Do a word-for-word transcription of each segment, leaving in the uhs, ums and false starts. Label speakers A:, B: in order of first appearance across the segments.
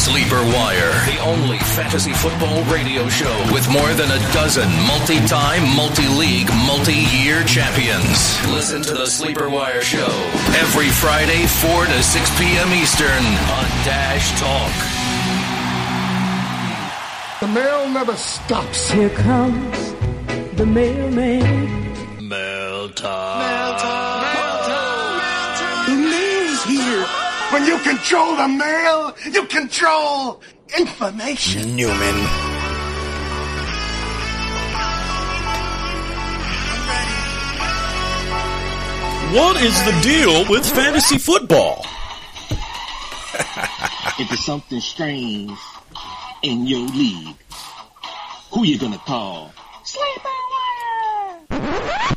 A: Sleeper Wire, the only fantasy football radio show with more than a dozen multi-time, multi-league, multi-year champions. Listen to the Sleeper Wire show every Friday, four to six p.m. Eastern on Dash Talk.
B: The mail never stops.
C: Here comes the mailman.
A: Mail time.
B: Mail time. Mail time. Mail time. The mail's here. When you control the mail, you control information.
D: Newman.
E: What is the deal with fantasy football?
F: If there's something strange in your league, who you gonna call? Sleeper Wire!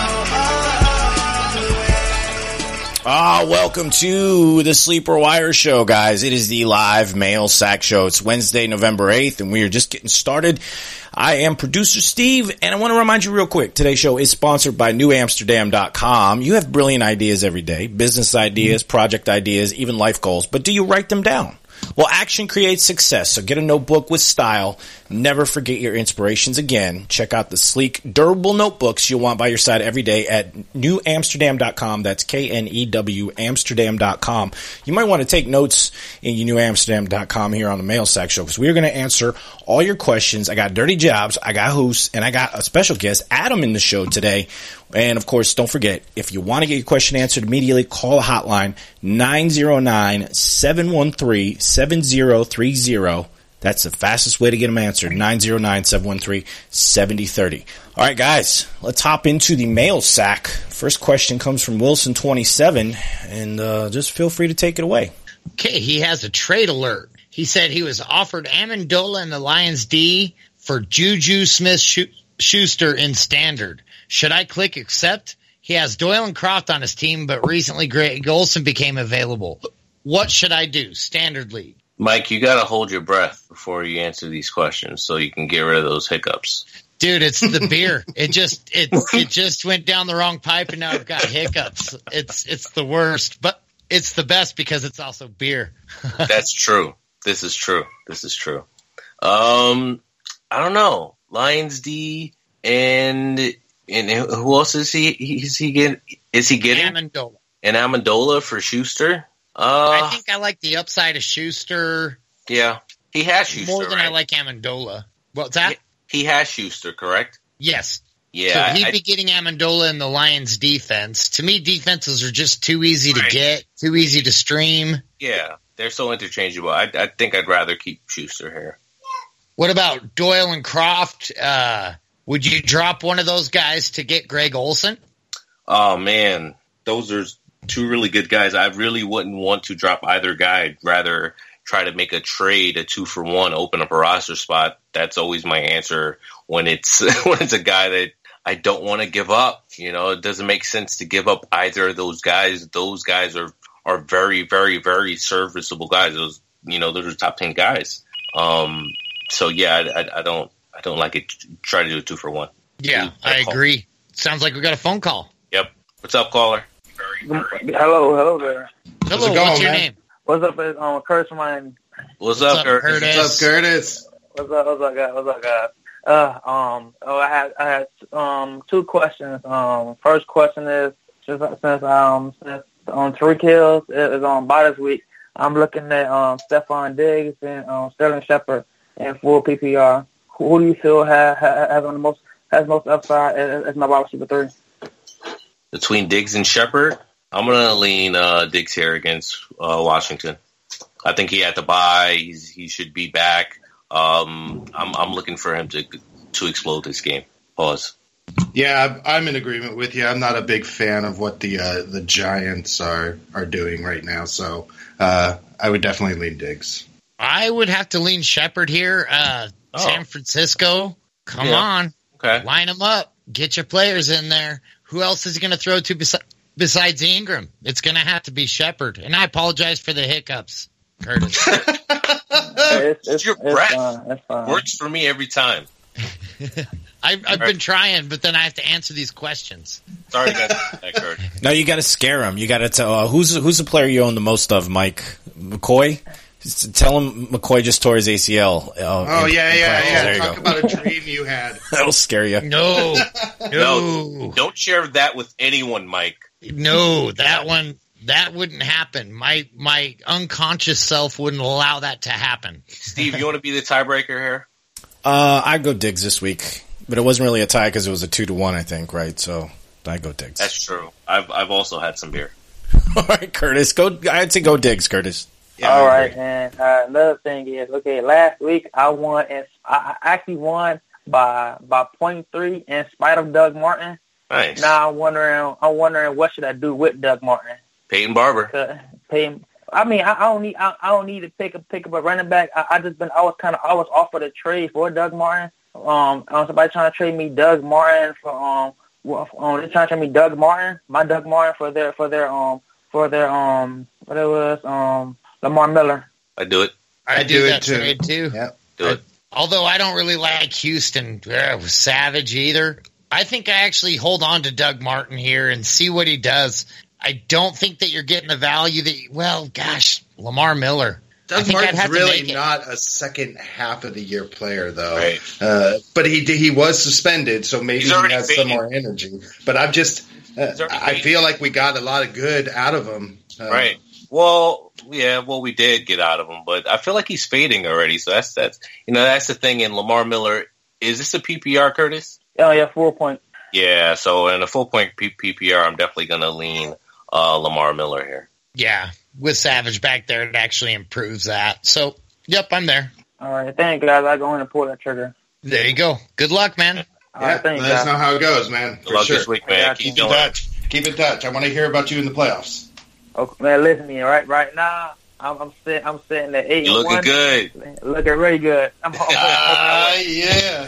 D: Ah, welcome to the Sleeper Wire Show, guys. It is the live mail sack show. It's Wednesday, November eighth, and we are just getting started. I am producer Steve, and I want to remind you real quick, today's show is sponsored by New Amsterdam dot com. You have brilliant ideas every day, business ideas, project ideas, even life goals, but do you write them down? Well, action creates success, so get a notebook with style. Never forget your inspirations again. Check out the sleek, durable notebooks you'll want by your side every day at New Amsterdam dot com. That's K N E W Amsterdam dot com. You might want to take notes in New Amsterdam dot com here on the Mail Sack Show, because we're going to answer all your questions. I got Dirty Jobs, I got Hoos, and I got a special guest, Adam, in the show today. And, of course, don't forget, if you want to get your question answered immediately, call the hotline, nine zero nine, seven one three, seven zero three zero. That's the fastest way to get them answered, nine zero nine, seven one three, seven zero three zero. All right, guys, let's hop into the mail sack. First question comes from Wilson twenty-seven, and uh, just feel free to take it away.
G: Okay, he has a trade alert. He said he was offered Amendola in the Lions D for Juju Smith-Schuster in standard. Should I click accept? He has Doyle and Croft on his team, but recently Greg Olsen became available. What should I do? Standard league.
H: Mike, you got to hold your breath before you answer these questions so you can get rid of those hiccups.
G: Dude, it's the beer. It just it it just went down the wrong pipe, and now I've got hiccups. It's it's the worst, but it's the best because it's also beer.
H: That's true. This is true. This is true. Um, I don't know. Lions D and and who else is he? Is he getting? Is he getting
G: Amendola?
H: And Amendola for Schuster. Uh,
G: I think I like the upside of Schuster.
H: Yeah, he has Schuster
G: more than
H: right?
G: I like Amendola. What's that?
H: He, he has Schuster, correct?
G: Yes.
H: Yeah,
G: so he'd
H: I,
G: be getting Amendola in the Lions defense. To me, defenses are just too easy
H: right.
G: to get, too easy to stream.
H: Yeah, they're so interchangeable. I, I think I'd rather keep Schuster here.
G: What about Doyle and Croft? Uh, would you drop one of those guys to get Greg Olsen?
H: Oh, man. Those are two really good guys. I really wouldn't want to drop either guy. I'd rather try to make a trade, a two for one, open up a roster spot. That's always my answer when it's when it's a guy that I don't want to give up. You know, it doesn't make sense to give up either of those guys. Those guys are, are very, very, very serviceable guys. Those, you know, those are top ten guys. Um, so yeah, I, I, I don't, I don't like it. Try to do a two for one.
G: Yeah, I agree. Sounds like we got a phone call.
H: Yep. What's up, caller?
I: Hello, hello there.
G: Hello,
I: How's
G: what's
I: going,
G: your
I: man?
G: name?
I: What's up, it's, um, Curtis from Miami.
H: What's,
G: What's
H: up,
G: up,
H: Curtis?
G: Curtis?
J: What's up, Curtis?
I: What's up, what's up, guys? What's up, guys? Uh, um, oh, I had, I had, um, two questions. Um, first question is, just since, um, since, um, Tariq Hill is on bye this week, I'm looking at, um, Stephon Diggs and, um, Sterling Shepard in full P P R. Who, who do you feel has, has on the most, has most upside as, as my wide receiver three?
H: Between Diggs and Shepard, I'm going to lean uh, Diggs here against uh, Washington. I think he had to bye. He's, he should be back. Um, I'm, I'm looking for him to to explode this game. Pause.
J: Yeah, I'm in agreement with you. I'm not a big fan of what the uh, the Giants are, are doing right now, so uh, I would definitely lean Diggs.
G: I would have to lean Shepard here. Uh,
H: Oh.
G: San Francisco, come
H: Yeah.
G: on.
H: Okay.
G: Line them up. Get your players in there. Who else is he going to throw to besi- besides Ingram? It's going to have to be Shepard. And I apologize for the hiccups, Curtis.
I: It's,
H: It's your breath.
I: fine. It's fine.
H: Works for me every time.
G: I've, I've been trying, but then I have to answer these questions.
H: Sorry about that, Curtis.
D: No, you got to scare him. You got to tell uh, who's who's the player you own the most of, Mike? McCoy? Just tell him McCoy just tore his A C L. Uh,
J: oh,
D: in,
J: yeah,
D: in
J: yeah,
D: practice.
J: yeah.
D: There you
J: Talk
D: go.
J: about a dream you had.
D: That'll scare you.
G: No, no,
H: No, don't share that with anyone, Mike.
G: no. That one, that wouldn't happen. My my unconscious self wouldn't allow that to happen.
H: Steve, you want to be the tiebreaker here?
D: Uh, I'd go Diggs this week, but it wasn't really a tie because it was a two to one, I think, right? So I'd go Diggs.
H: That's true. I've I've also had some beer.
D: All right, Curtis, go. I'd say go Diggs, Curtis.
J: Yeah,
I: All
J: I
I: right,
J: agree.
I: and uh, another thing is, okay, last week I won, and I I actually won by by point three in spite of Doug Martin.
H: Nice.
I: Now I'm wondering, I'm wondering what should I do with Doug Martin?
H: Peyton Barber.
I: To pay him. I mean, I, I don't need, I, I don't need to pick up pick up a running back. I, I just been, I was kind of, I was offered a trade for Doug Martin. Um, um, somebody trying to trade me Doug Martin for um, well, um, they're trying to trade me Doug Martin, my Doug Martin for their for their um for their um what it was um Lamar Miller.
H: I do it.
G: I,
J: I
G: do,
J: do it
G: that
J: too.
G: trade too.
J: Yep.
H: Do it.
G: Although I don't really like Houston uh, Savage either. I think I actually hold on to Doug Martin here and see what he does. I don't think that you're getting the value that, well, gosh, Lamar Miller. I
J: Doug
G: think I'd
J: Martin's
G: have to
J: really
G: make it.
J: not a second half of the year player, though.
H: Right.
J: Uh, but he he was suspended, so maybe
H: He's
J: he
H: already
J: has
H: fading.
J: some more energy. But I'm just, uh,
H: He's already
J: I
H: fading.
J: feel like we got a lot of good out of him. Uh,
H: Right. Well, yeah, well, we did get out of him, but I feel like he's fading already. So that's that's you know that's the thing. In Lamar Miller, is this a P P R, Curtis?
I: Oh yeah, four point.
H: Yeah. So in a full point P- PPR, I'm definitely going to lean uh, Lamar Miller here.
G: Yeah, with Savage back there, it actually improves that. So, yep, I'm there.
I: All right, thank you guys. I go in and pull that trigger.
G: There you go. Good luck, man.
I: All
J: Yeah,
I: right, thank you
J: let us
I: guys.
J: know how it goes, man.
H: Good
J: For
H: luck
J: sure.
H: this week, man.
I: Yeah,
H: Keep
J: Keep in
H: doing it.
J: touch. Keep in touch. I want to hear about you in the playoffs.
I: Okay, man, listen to me. Right, right now, I'm I'm sitting, I'm sitting at eight.
H: You
I: and
H: looking
I: one.
H: good.
I: Looking really good. I'm home.
J: Ah, yeah.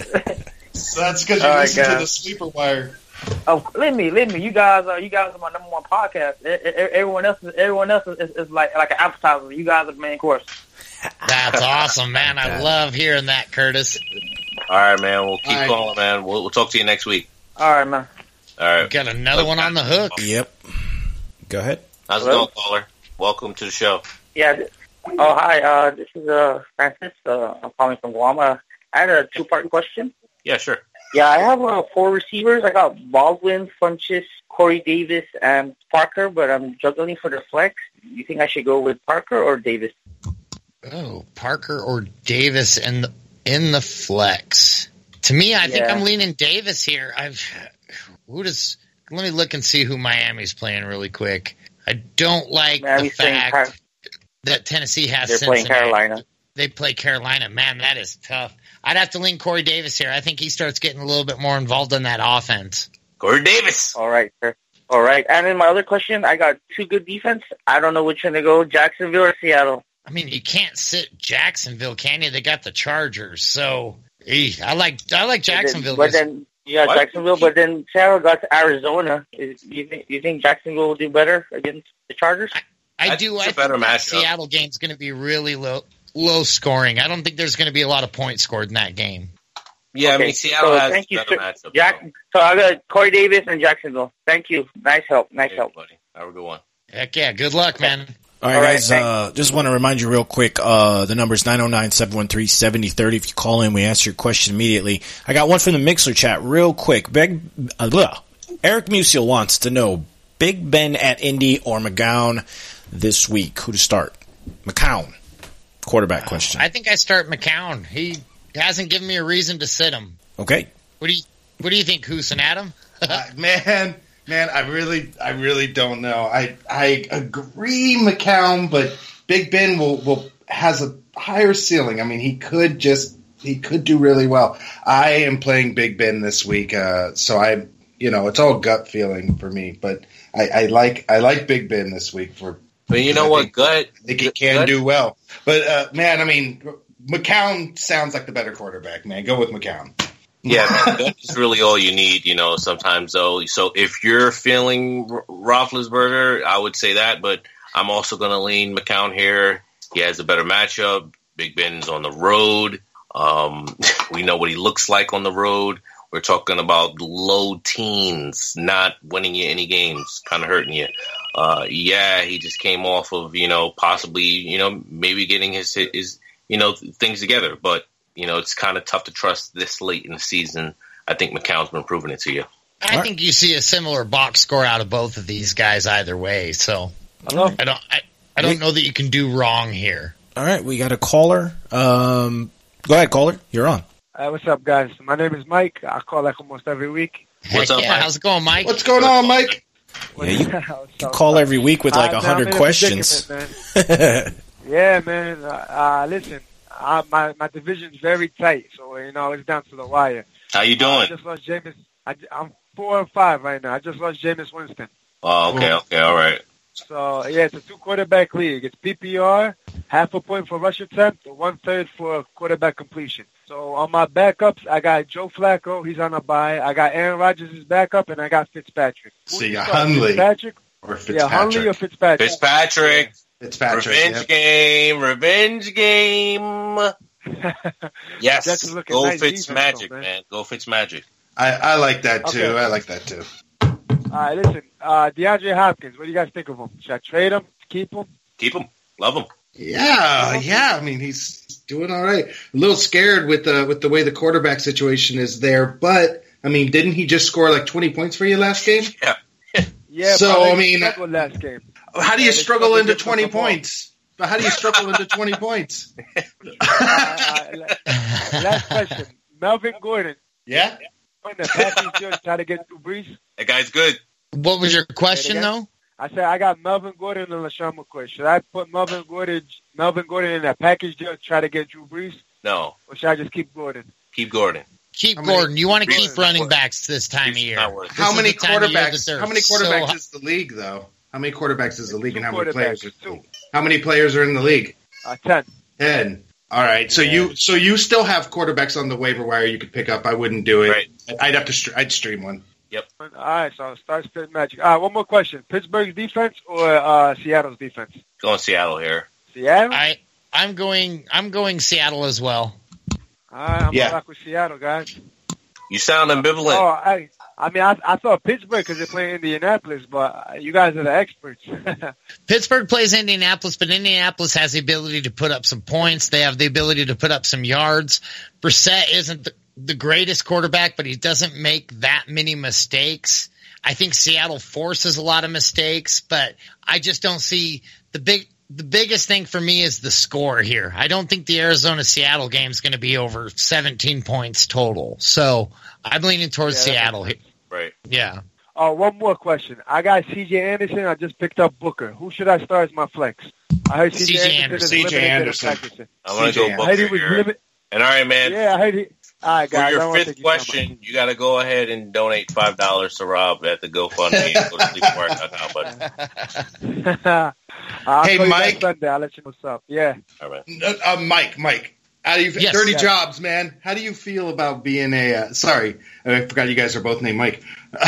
J: So that's because you
I: All right,
J: listen to
I: guys.
J: the Sleeper Wire.
I: Oh, let me, let me. You guys are, you guys are my number one podcast. E- e- Everyone else, is, everyone else is, is like like an appetizer. You guys are the main course.
G: That's awesome, man. I love hearing that, Curtis.
H: All right, man. We'll keep
J: All right.
H: calling, man. We'll, we'll talk to you next week.
I: All right, man.
H: All right.
G: Got another one on the hook.
D: Yep. Go ahead.
H: How's it
I: Hello?
H: going, caller? Welcome to the show.
I: Yeah. th- Oh, hi. Uh, this is uh Francis. Uh, I'm calling from Guam. Uh, I had a two-part question.
H: Yeah, sure.
I: Yeah, I have uh, four receivers. I got Baldwin, Funchess, Corey Davis, and Parker, but I'm juggling for the flex. You think I should go with Parker or Davis?
G: Oh, Parker or Davis in the in the flex. To me, I think
I: Yeah.
G: I'm leaning Davis here. I've who does? Let me look and see who Miami's playing really quick. I don't like
I: Miami's
G: the
I: playing
G: fact
I: Car-
G: that Tennessee has
I: They're playing
G: Cincinnati.
I: Carolina.
G: They play Carolina. Man, that is tough. I'd have to lean Corey Davis here. I think he starts getting a little bit more involved in that offense.
H: Corey Davis.
I: All right, sir. All right. And then my other question, I got two good defense. I don't know which one to go, Jacksonville or Seattle.
G: I mean, you can't sit Jacksonville, can you? They got the Chargers, so eh, I like I like Jacksonville.
I: But
G: this-
I: then, but then you got
H: What?
I: Jacksonville, but then Seattle got to Arizona. Is, you think you think Jacksonville will do better against the Chargers?
G: I
H: I
G: do.
H: think
G: I
H: it's a better
G: think that
H: matchup.
G: Seattle game's going to be really low, low scoring. I don't think there's going to be a lot of points scored in that game.
H: Yeah, I
I: Okay,
H: mean, Seattle
I: so
H: has
I: thank you,
H: better
I: sir.
H: matchup.
I: Jack, so I got Corey Davis and Jacksonville. Thank you. Nice help. Nice
H: Hey,
I: help.
H: buddy. Have a good one.
G: Heck yeah, good luck, man.
D: All right,
I: All right,
D: guys.
I: thanks.
D: Uh, just want to remind you real quick. Uh, the number is nine oh nine, seven one three, seven oh three oh. If you call in, we answer your question immediately. I got one from the Mixler chat real quick. Beg, uh, blah. Eric Musial wants to know Big Ben at Indy or McGowan this week. Who to start? McCown. Quarterback question.
G: I think I start McCown. He hasn't given me a reason to sit him.
D: Okay.
G: What do you What do you think, Hoos and Adam?
J: Uh, man, man, I really, I really don't know. I, I agree, McCown, but Big Ben will, will has a higher ceiling. I mean, he could just, he could do really well. I am playing Big Ben this week, uh, so I, you know, it's all gut feeling for me. But I, I like, I like Big Ben this week for.
H: But you know
J: I
H: what?
J: think-
H: Gut.
J: I think he can
H: Gut-
J: do well. But uh, man, I mean, McCown sounds like the better quarterback. Man, go with McCown.
H: Yeah, man, gut is really all you need, you know, sometimes, though. So if you're feeling R- Roethlisberger, I would say that, but I'm also going to lean McCown here. He has a better matchup. Big Ben's on the road. Um, we know what he looks like on the road. We're talking about low teens, not winning you any games, kind of hurting you. Uh, yeah, he just came off of, you know, possibly, you know, maybe getting his, his, you know, things together. But, you know, it's kind of tough to trust this late in the season. I think McCown's been proving it to you.
G: I right. think you see a similar box score out of both of these guys either way. So
I: Hello?
G: I don't, I, I don't know that you can do wrong here.
D: All right, we got a caller. Um, go ahead, caller. You're on.
K: Uh, what's up, guys? My name is Mike. I call like almost every week.
H: What's
G: Heck
H: up,
G: yeah,
H: Mike?
G: how's it going, Mike?
J: What's going on, Mike?
D: Yeah, you, you call every week with like a
K: uh,
D: hundred questions.
K: Man. Yeah, man. Uh, uh, listen, uh, my my division's very tight, so you know it's down to the wire.
H: How you doing?
K: Uh, I just lost Jameis. I, I'm four and five right now. I just lost Jameis Winston.
H: Oh, okay, okay, all right.
K: So yeah, it's a two quarterback league. It's P P R, half a point for rush attempt, or one third for quarterback completion. So on my backups, I got Joe Flacco. He's on a bye. I got Aaron Rodgers' as backup, and I got Fitzpatrick.
J: So you got Hundley.
K: Fitzpatrick
J: Or Fitzpatrick.
K: Yeah, Hundley or Fitzpatrick.
H: Fitzpatrick.
J: Fitzpatrick.
H: Revenge
J: Yep.
H: game. Revenge game. Yes.
K: Jets is looking
H: Go
K: nice
H: Fitz
K: defense,
H: Magic,
K: though, man.
H: man. Go Fitz Magic.
J: I, I like that too.
K: Okay.
J: I like that too.
K: All right, listen. Uh, DeAndre Hopkins, what do you guys think of him? Should I trade him? Keep him?
H: Keep him. Love him.
J: Yeah, yeah. I mean, he's doing all right. A little scared with the with the way the quarterback situation is there, but I mean, didn't he just score like twenty points for you last game?
H: Yeah.
K: Yeah.
J: So,
K: but
J: I mean-
K: struggled last game.
J: How do you
K: Yeah, they
J: struggle
K: struggled
J: into
K: to get
J: twenty
K: the ball.
J: points? But how do you struggle into twenty points?
K: Uh, uh, last question. Melvin Gordon.
J: Yeah.
K: When the Packers just try to get Drew Brees.
H: That guy's good.
G: What was your question,
K: again?
G: though?
K: I said I got Melvin Gordon and LaShawn McCoy. Should I put Melvin Gordon, Melvin Gordon in that package deal to try to get Drew Brees,
H: No.
K: or should I just keep Gordon?
H: Keep Gordon.
G: Keep
J: How many-
G: Gordon. You want to
K: Gordon.
G: keep running backs this time of
H: He's
G: year.
H: not worth it.
G: This
J: How
G: is
J: many
G: the time of year that
J: quarterbacks?
G: they're
J: How many
G: so
J: quarterbacks
G: hot.
J: is the league though? How many quarterbacks is the league, and how
K: Two
J: many players?
K: quarterbacks,
J: Are,
K: two.
J: how many players are in the league?
K: Uh, ten.
J: Ten. All right. So you so you still have quarterbacks on the waiver wire you could pick up. I wouldn't do it.
H: Right.
J: I'd have to. str- I'd stream one.
K: All right, so start spitting magic. All right, one more question: Pittsburgh's defense or uh, Seattle's defense?
H: Going Seattle here.
K: Seattle.
G: I I'm going I'm going Seattle as well.
K: All right, I'm
J: Yeah.
K: gonna rock with Seattle, guys.
H: You sound ambivalent.
K: Oh, I, I mean, I, I thought Pittsburgh because they're playing Indianapolis, but you guys are the experts.
G: Pittsburgh plays Indianapolis, but Indianapolis has the ability to put up some points. They have the ability to put up some yards. Brissett isn't the, the greatest quarterback, but he doesn't make that many mistakes. I think Seattle forces a lot of mistakes, but I just don't see the big. The biggest thing for me is the score here. I don't think the Arizona-Seattle game is going to be over seventeen points total. So I'm leaning towards
K: Yeah, that
G: Seattle here.
H: Right.
G: Yeah.
K: Oh, one more question. I got C J Anderson. I just picked up Booker. Who should I start as my flex? I heard C J
G: C J
K: Anderson.
J: C
K: is
J: J
K: limited to the
J: Anderson.
K: practice.
H: I'm going to
J: C J
H: go
K: I heard he
H: Booker
K: was
H: here.
K: limited.
H: And all right, man.
K: Yeah, I heard he. All right, guys.
H: For
K: I
H: your
K: don't wanna
H: fifth
K: take you so much.
H: question, you got to go ahead and donate five dollars to Rob at the GoFundMe. Go to sleepwire dot com, buddy.
K: I'll
J: Hey,
K: call you
J: Mike.
K: back Sunday. I'll let you know what's up. Yeah.
H: All right.
J: Uh, uh, Mike, Mike. How do you,
G: Yes.
J: dirty
K: Yes.
J: jobs, man. How do you feel about being a? Uh, sorry, I forgot you guys are both named Mike.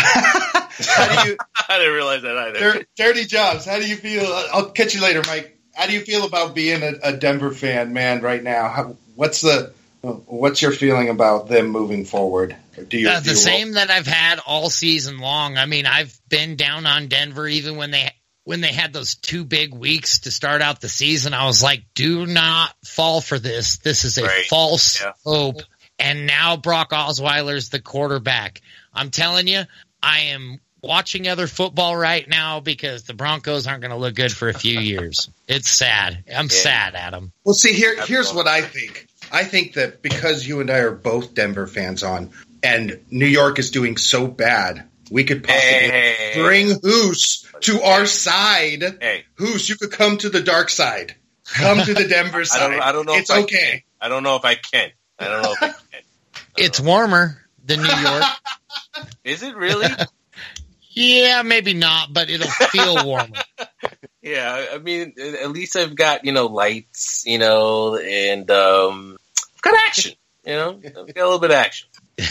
J: How do you?
H: I didn't realize that either.
J: dir- dirty jobs. How do you feel? I'll catch you later, Mike. How do you feel about being a, a Denver fan, man? Right now, How, what's the? What's your feeling about them moving forward? Do you
G: Uh,
J: do
G: the
J: you-
G: same that I've had all season long. I mean, I've been down on Denver even when they when they had those two big weeks to start out the season. I was like, do not fall for this. This is a
H: Right.
G: false
H: Yeah.
G: hope. And now Brock Osweiler's the quarterback. I'm telling you, I am watching other football right now because the Broncos aren't going to look good for a few years. It's sad. I'm
H: Yeah.
G: sad, Adam.
J: Well, see, here,
H: That's
J: here's
H: all.
J: what I think. I think that because you and I are both Denver fans on, and New York is doing so bad, we could possibly
H: Hey.
J: bring Hoos to our side.
H: Hey.
J: Hoos, you could come to the dark side. Come to the Denver
H: I
J: side.
H: don't, I don't know
J: It's
H: if I
J: okay.
H: can. I don't know if I can. I don't know if I can.
G: It's warmer than New York.
H: Is it really?
G: Yeah, maybe not, but it'll feel warmer.
H: Yeah, I mean, at least I've got, you know, lights, you know, and um, I've got action, you know, I've got a little bit of action.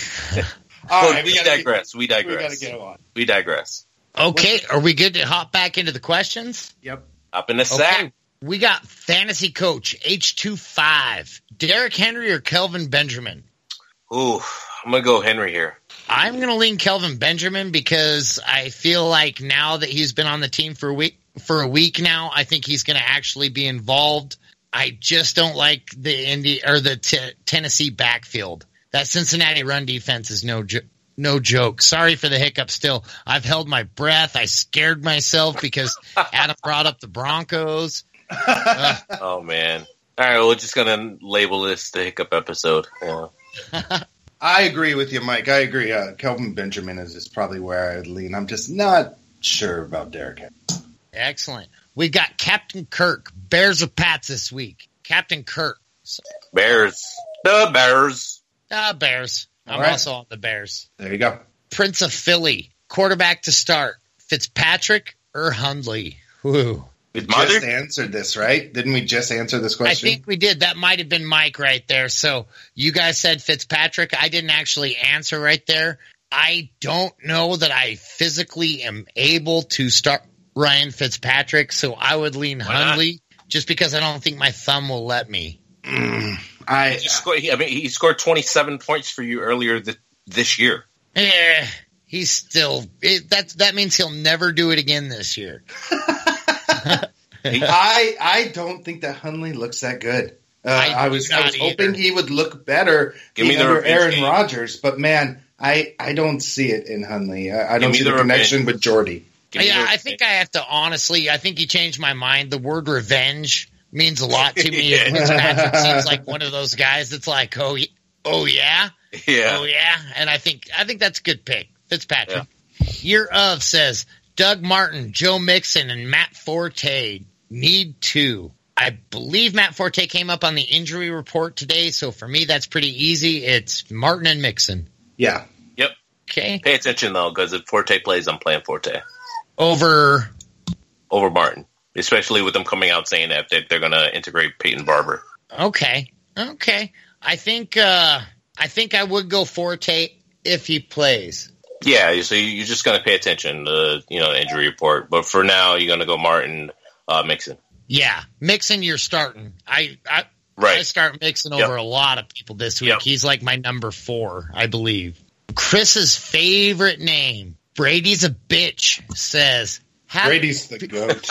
J: All
H: Well,
J: right,
H: we,
J: we gotta
H: digress. we
J: Get, we
H: digress.
J: got to get on.
H: We digress.
G: Okay, are we good to hop back into the questions?
J: Yep.
H: Up in the sack.
G: Okay, we got fantasy coach H twenty-five, Derrick Henry or Kelvin Benjamin?
H: Ooh, I'm gonna go Henry here.
G: I'm going to lean Kelvin Benjamin because I feel like now that he's been on the team for a week, for a week now, I think he's going to actually be involved. I just don't like the Indy or the t- Tennessee backfield. That Cincinnati run defense is no jo- no joke. Sorry for the hiccup. Still, I've held my breath. I scared myself because Adam brought up the Broncos. Uh,
H: oh man! All right, we're just gonna label this the hiccup episode. Yeah.
J: I agree with you, Mike. I agree. Uh, Kelvin Benjamin is, is probably where I would lean. I'm just not sure about Derek Henry.
G: Excellent. We got Captain Kirk. Bears or Pats this week? Captain Kirk. So,
H: Bears. The Bears.
G: Ah, Bears. I'm
J: right.
G: also on the Bears.
J: There you go.
G: Prince of Philly. Quarterback to start. Fitzpatrick or Hundley? Woo.
J: We just answered this, right? Didn't we just answer this question?
G: I think we did. That might have been Mike right there. So you guys said Fitzpatrick. I didn't actually answer right there. I don't know that I physically am able to start Ryan Fitzpatrick, so I would lean Hundley just because I don't think my thumb will let me.
J: Mm, I,
H: he scored, I mean, he scored twenty-seven points for you earlier th- this year.
G: Yeah, he's still it, that. That means he'll never do it again this year.
J: I I don't think that Hundley looks that good. Uh, I, I was I was hoping
G: either.
J: he would look better
H: Give me the
J: under Aaron
H: game.
J: Rodgers, but man, I, I don't see it in Hundley. I, I don't see the, the connection with Jordy.
G: Yeah, I think I have to honestly. I think you changed my mind. The word revenge means a lot to me.
H: Yeah.
G: Fitzpatrick seems like one of those guys that's like, oh, oh yeah,
H: yeah,
G: oh yeah, and I think I think that's a good pick, Fitzpatrick. Yeah. Year of says Doug Martin, Joe Mixon, and Matt Forte need two. I believe Matt Forte came up on the injury report today, so for me that's pretty easy. It's Martin and Mixon.
J: Yeah.
H: Yep.
G: Okay.
H: Pay attention though, because if Forte plays, I'm playing Forte
G: over
H: over Martin, especially with them coming out saying that they're going to integrate Peyton Barber.
G: Okay. Okay. I think uh, I think I would go Forte if he plays.
H: Yeah, so you're just going to pay attention to, you know, the injury report. But for now, you're going to go Martin, uh, Mixon.
G: Yeah, Mixon, you're starting. I I,
H: right.
G: I start Mixon
H: yep.
G: over a lot of people this week.
H: Yep.
G: He's like my number four, I believe. Chris's favorite name, Brady's a bitch, says.
J: Brady's the goat.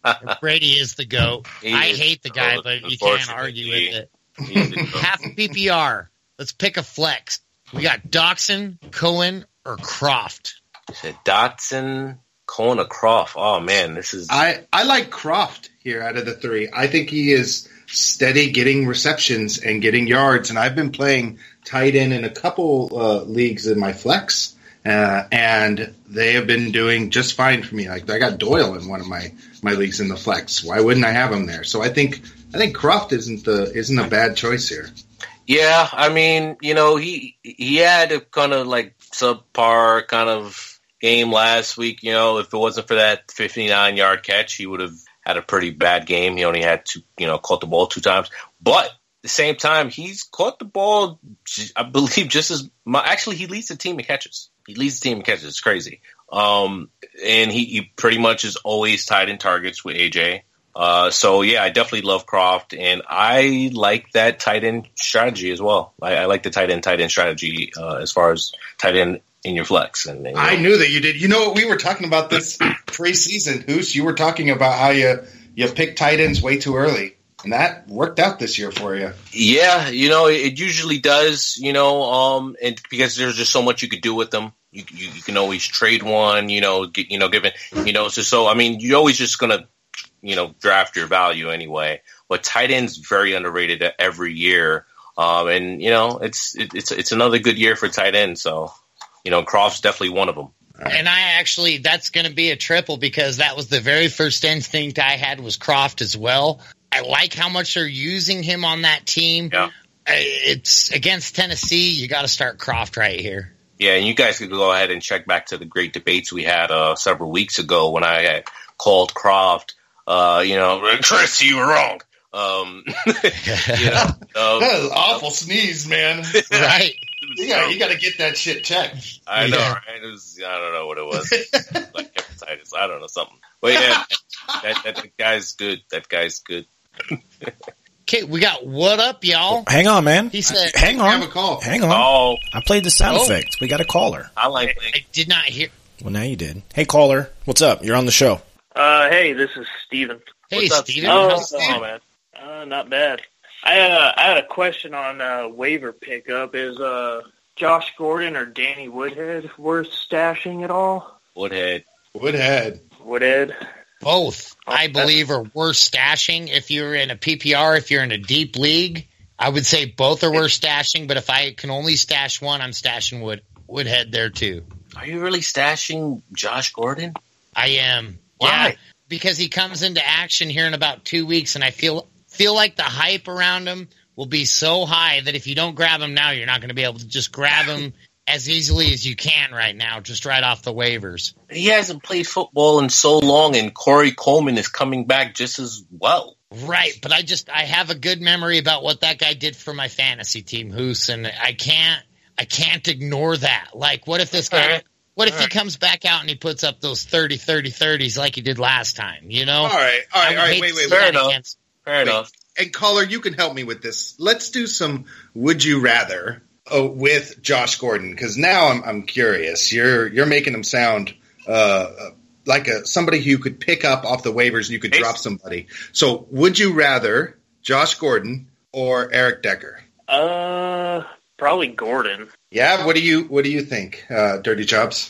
G: Brady is the goat.
H: He
G: I
H: is
G: hate the guy, but you can't argue with it. Half P P R. Let's pick a flex. We got Doxson, Cohen, or Croft.
H: You said Dotson, Cohen, or Croft. Oh man, this is.
J: I, I like Croft here out of the three. I think he is steady getting receptions and getting yards, and I've been playing tight end in a couple uh, leagues in my flex, uh, and they have been doing just fine for me. Like I got Doyle in one of my, my leagues in the flex. Why wouldn't I have him there? So I think I think Croft isn't the isn't a bad choice here.
H: Yeah, I mean, you know, he he had a kind of like subpar kind of game last week. You know, if it wasn't for that fifty-nine yard catch, he would have had a pretty bad game. He only had two, you know, caught the ball two times. But at the same time, he's caught the ball, I believe, just as much. Actually, he leads the team in catches. He leads the team in catches. It's crazy. Um, and he, he pretty much is always tied in targets with A J. Uh, so yeah, I definitely love Croft, and I like that tight end strategy as well. I, I like the tight end tight end strategy uh, as far as tight end in your flex. And, and
J: I knew that you did. You know what? We were talking about this preseason, Hoos. You were talking about how you you pick tight ends way too early, and that worked out this year for you.
H: Yeah, you know, it usually does. You know, um, and because there's just so much you could do with them. You you, you can always trade one. You know, get, you know, given you know, so so I mean, you're always just gonna. You know, draft your value anyway. But tight end's very underrated every year, um, and you know, it's it, it's it's another good year for tight end. So, you know, Croft's definitely one of them.
G: And I actually, that's going to be a triple because that was the very first instinct I had was Croft as well. I like how much they're using him on that team.
H: Yeah,
G: it's against Tennessee. You got to start Croft right here.
H: Yeah, and you guys could go ahead and check back to the great debates we had uh, several weeks ago when I had called Croft. Uh, you know, Chris, you were wrong. Um, you know, um,
J: that was an awful sneeze, man.
G: Right?
J: You got you got to get that shit checked.
H: I know, right? It was, I don't know what it was, like hepatitis. I don't know something. But yeah, that, that, that guy's good. That guy's good.
G: Okay, we got what up, y'all?
D: Hang on, man.
G: He said,
D: hang on.
J: Have a call.
D: Hang on.
H: Oh,
D: I played the sound
G: Oh.
D: effect. We got a caller.
H: I like
G: I, I did not hear.
D: Well, now you did. Hey, caller. What's up? You're on the show.
L: Uh, hey, this is Steven.
G: Hey,
H: What's up,
G: Steven.
L: Oh,
G: How's it
L: oh,
G: going?
L: man. Uh, not bad. I, uh, I had a question on uh, waiver pickup. Is uh, Josh Gordon or Danny Woodhead worth stashing at all?
H: Woodhead.
J: Woodhead.
L: Woodhead?
G: Both, I believe, are worth stashing. If you're in a P P R, if you're in a deep league, I would say both are worth stashing. But if I can only stash one, I'm stashing Wood Woodhead there too.
H: Are you really stashing Josh Gordon?
G: I am.
H: Why?
G: Yeah, because he comes into action here in about two weeks, and I feel feel like the hype around him will be so high that if you don't grab him now, you're not going to be able to just grab him as easily as you can right now, just right off the waivers.
H: He hasn't played football in so long, and Corey Coleman is coming back just as well.
G: Right, but I just I have a good memory about what that guy did for my fantasy team, Hoos, and I can't I can't ignore that. Like, what if this guy?
H: Right.
G: What if
H: All
G: he
H: right.
G: comes back out and he puts up those thirty, thirty, thirties like he did last time? You know.
J: All right, all
G: I
J: right,
G: would
J: all right.
G: hate
J: Wait,
G: to
J: wait,
G: see
J: wait.
H: Fair
G: that
H: enough.
G: against-
H: Fair
J: Wait.
H: enough.
J: And caller, you can help me with this. Let's do some would you rather uh, with Josh Gordon, because now I'm I'm curious. You're you're making him sound uh, uh, like a somebody who you could pick up off the waivers and you could drop somebody. So would you rather Josh Gordon or Eric Decker?
L: Uh, probably Gordon.
J: Yeah. What do you what do you think, uh, Dirty Chops?